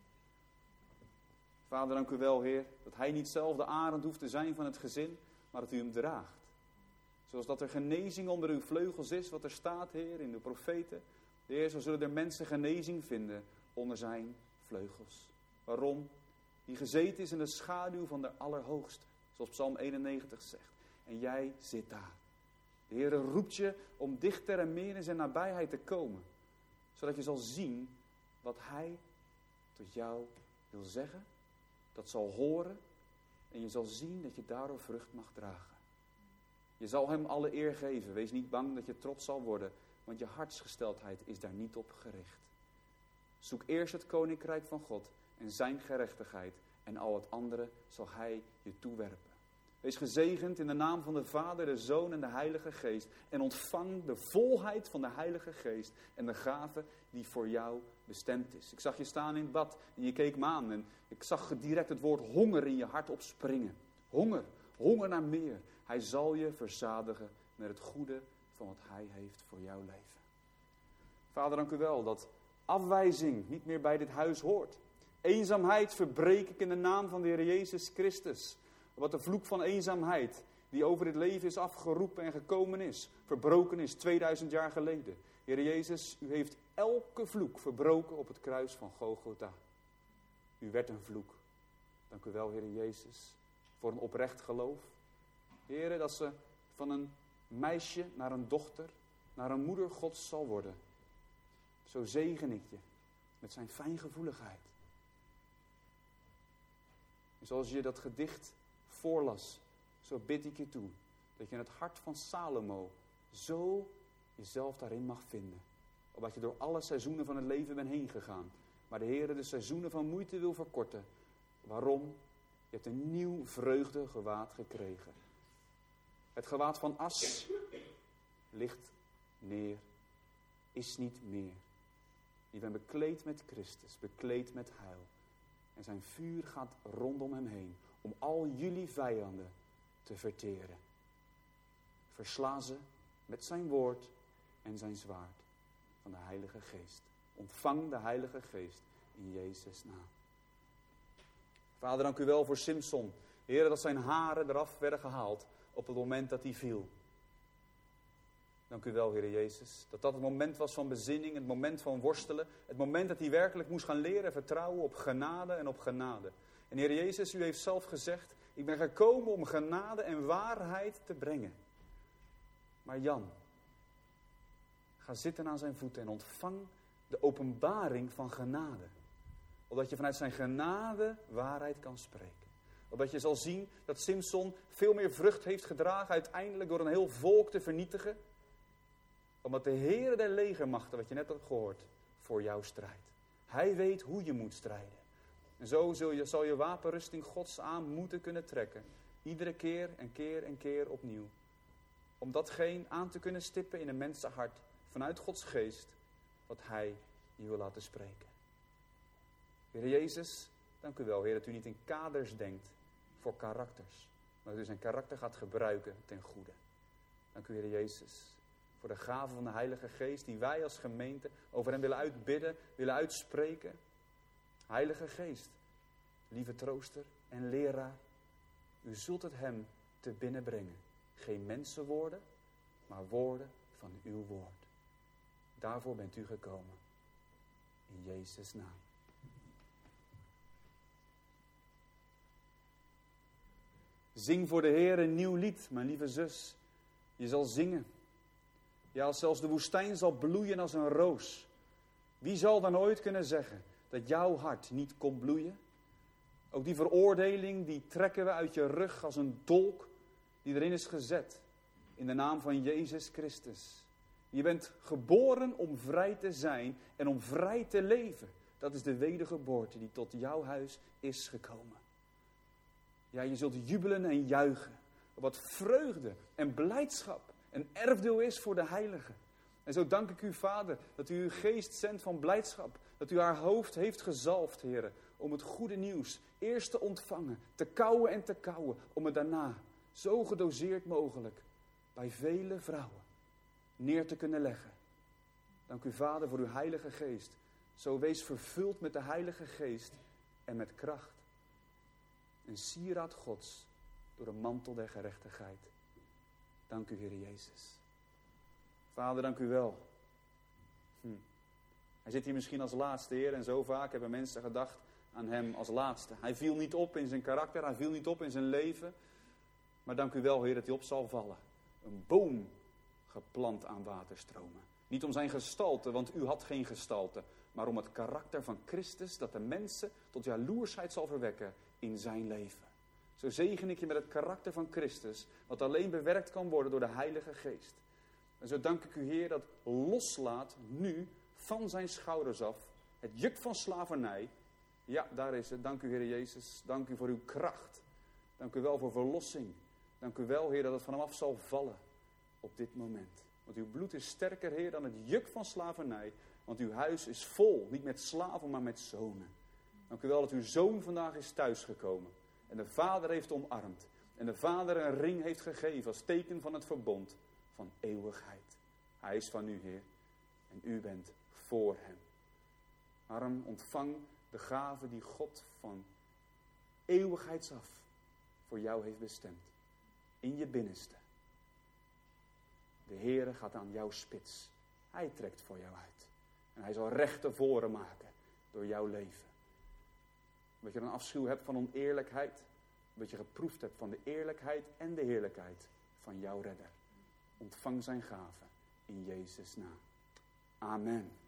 Vader, dank u wel, Heer, dat hij niet zelf de arend hoeft te zijn van het gezin, maar dat u hem draagt. Zoals dat er genezing onder uw vleugels is, wat er staat, Heer, in de profeten. Heer, zo zullen er mensen genezing vinden onder zijn vleugels. Waarom? Die gezeten is in de schaduw van de Allerhoogste, zoals Psalm 91 zegt. En jij zit daar. De Heer roept je om dichter en meer in zijn nabijheid te komen. Zodat je zal zien wat hij tot jou wil zeggen. Dat zal horen. En je zal zien dat je daardoor vrucht mag dragen. Je zal hem alle eer geven. Wees niet bang dat je trots zal worden. Want je hartsgesteldheid is daar niet op gericht. Zoek eerst het koninkrijk van God en zijn gerechtigheid. En al het andere zal hij je toewerpen. Wees gezegend in de naam van de Vader, de Zoon en de Heilige Geest. En ontvang de volheid van de Heilige Geest. En de gave die voor jou bestemd is. Ik zag je staan in het bad en je keek me aan. En ik zag direct het woord honger in je hart opspringen. Honger. Honger naar meer. Hij zal je verzadigen met het goede van wat hij heeft voor jouw leven. Vader, dank u wel dat afwijzing niet meer bij dit huis hoort. Eenzaamheid verbreek ik in de naam van de Heer Jezus Christus. Wat de vloek van eenzaamheid die over dit leven is afgeroepen en gekomen is, verbroken is 2000 jaar geleden. Heer Jezus, u heeft elke vloek verbroken op het kruis van Golgotha. U werd een vloek. Dank u wel, Heer Jezus, voor een oprecht geloof. Heer, dat ze van een meisje naar een dochter, naar een moeder Gods zal worden. Zo zegen ik je met zijn fijngevoeligheid. En zoals je dat gedicht voorlas, zo bid ik je toe dat je in het hart van Salomo zo jezelf daarin mag vinden. Omdat je door alle seizoenen van het leven bent heen gegaan. Maar de Heer de seizoenen van moeite wil verkorten. Waarom? Je hebt een nieuw vreugdegewaad gekregen. Het gewaad van as ligt neer, is niet meer. Je bent bekleed met Christus, bekleed met heil. En zijn vuur gaat rondom hem heen om al jullie vijanden te verteren. Versla ze met zijn woord en zijn zwaard van de Heilige Geest. Ontvang de Heilige Geest in Jezus' naam. Vader, dank u wel voor Simson. Heer, dat zijn haren eraf werden gehaald op het moment dat hij viel. Dank u wel, Heer Jezus, dat het moment was van bezinning, het moment van worstelen. Het moment dat hij werkelijk moest gaan leren vertrouwen op genade en op genade. En Heer Jezus, u heeft zelf gezegd, Ik ben gekomen om genade en waarheid te brengen. Maar Jan, ga zitten aan zijn voeten en ontvang de openbaring van genade. Opdat je vanuit zijn genade waarheid kan spreken. Opdat je zal zien dat Simson veel meer vrucht heeft gedragen uiteindelijk door een heel volk te vernietigen. Omdat de Heere der legermachten, wat je net had gehoord, voor jou strijdt. Hij weet hoe je moet strijden. En zo zal je wapenrusting Gods aan moeten kunnen trekken. Iedere keer en keer opnieuw. Om datgene aan te kunnen stippen in een mensenhart vanuit Gods geest, wat Hij je wil laten spreken. Heer Jezus, dank u wel, Heer, dat u niet in kaders denkt voor karakters. Maar dat u zijn karakter gaat gebruiken ten goede. Dank u, Heer Jezus, voor de gave van de Heilige Geest die wij als gemeente over hem willen uitbidden, willen uitspreken. Heilige Geest, lieve trooster en leraar, u zult het hem te binnen brengen. Geen mensenwoorden, maar woorden van uw woord. Daarvoor bent u gekomen. In Jezus' naam. Zing voor de Heer een nieuw lied, mijn lieve zus. Je zal zingen. Ja, zelfs de woestijn zal bloeien als een roos. Wie zal dan ooit kunnen zeggen dat jouw hart niet kon bloeien? Ook die veroordeling, die trekken we uit je rug als een dolk die erin is gezet. In de naam van Jezus Christus. Je bent geboren om vrij te zijn en om vrij te leven. Dat is de wedergeboorte die tot jouw huis is gekomen. Ja, je zult jubelen en juichen. Wat vreugde en blijdschap een erfdeel is voor de heiligen. En zo dank ik u, Vader, dat u uw geest zendt van blijdschap. Dat u haar hoofd heeft gezalfd, Heere, om het goede nieuws eerst te ontvangen, te kauwen en te kauwen, om het daarna zo gedoseerd mogelijk bij vele vrouwen neer te kunnen leggen. Dank u, Vader, voor uw Heilige Geest. Zo wees vervuld met de Heilige Geest en met kracht. Een sieraad Gods door de mantel der gerechtigheid. Dank u, Heer Jezus. Vader, dank u wel. Hij zit hier misschien als laatste, Heer, en zo vaak hebben mensen gedacht aan hem als laatste. Hij viel niet op in zijn karakter, hij viel niet op in zijn leven. Maar dank u wel, Heer, dat hij op zal vallen. Een boom geplant aan waterstromen. Niet om zijn gestalte, want u had geen gestalte. Maar om het karakter van Christus, dat de mensen tot jaloersheid zal verwekken in zijn leven. Zo zegen ik je met het karakter van Christus, wat alleen bewerkt kan worden door de Heilige Geest. En zo dank ik u, Heer, dat loslaat nu van zijn schouders af het juk van slavernij. Ja, daar is het. Dank u, Heer Jezus. Dank u voor uw kracht. Dank u wel voor verlossing. Dank u wel, Heer, dat het van hem af zal vallen op dit moment. Want uw bloed is sterker, Heer, dan het juk van slavernij. Want uw huis is vol, niet met slaven, maar met zonen. Dank u wel dat uw zoon vandaag is thuisgekomen. En de vader heeft omarmd. En de vader een ring heeft gegeven als teken van het verbond van eeuwigheid. Hij is van u, Heer. En u bent voor hem. Arm, ontvang de gave die God van eeuwigheidsaf voor jou heeft bestemd. In je binnenste. De Heere gaat aan jouw spits. Hij trekt voor jou uit. En hij zal rechte voren maken door jouw leven. Dat je een afschuw hebt van oneerlijkheid. Dat je geproefd hebt van de eerlijkheid en de heerlijkheid van jouw redder. Ontvang zijn gave in Jezus' naam. Amen.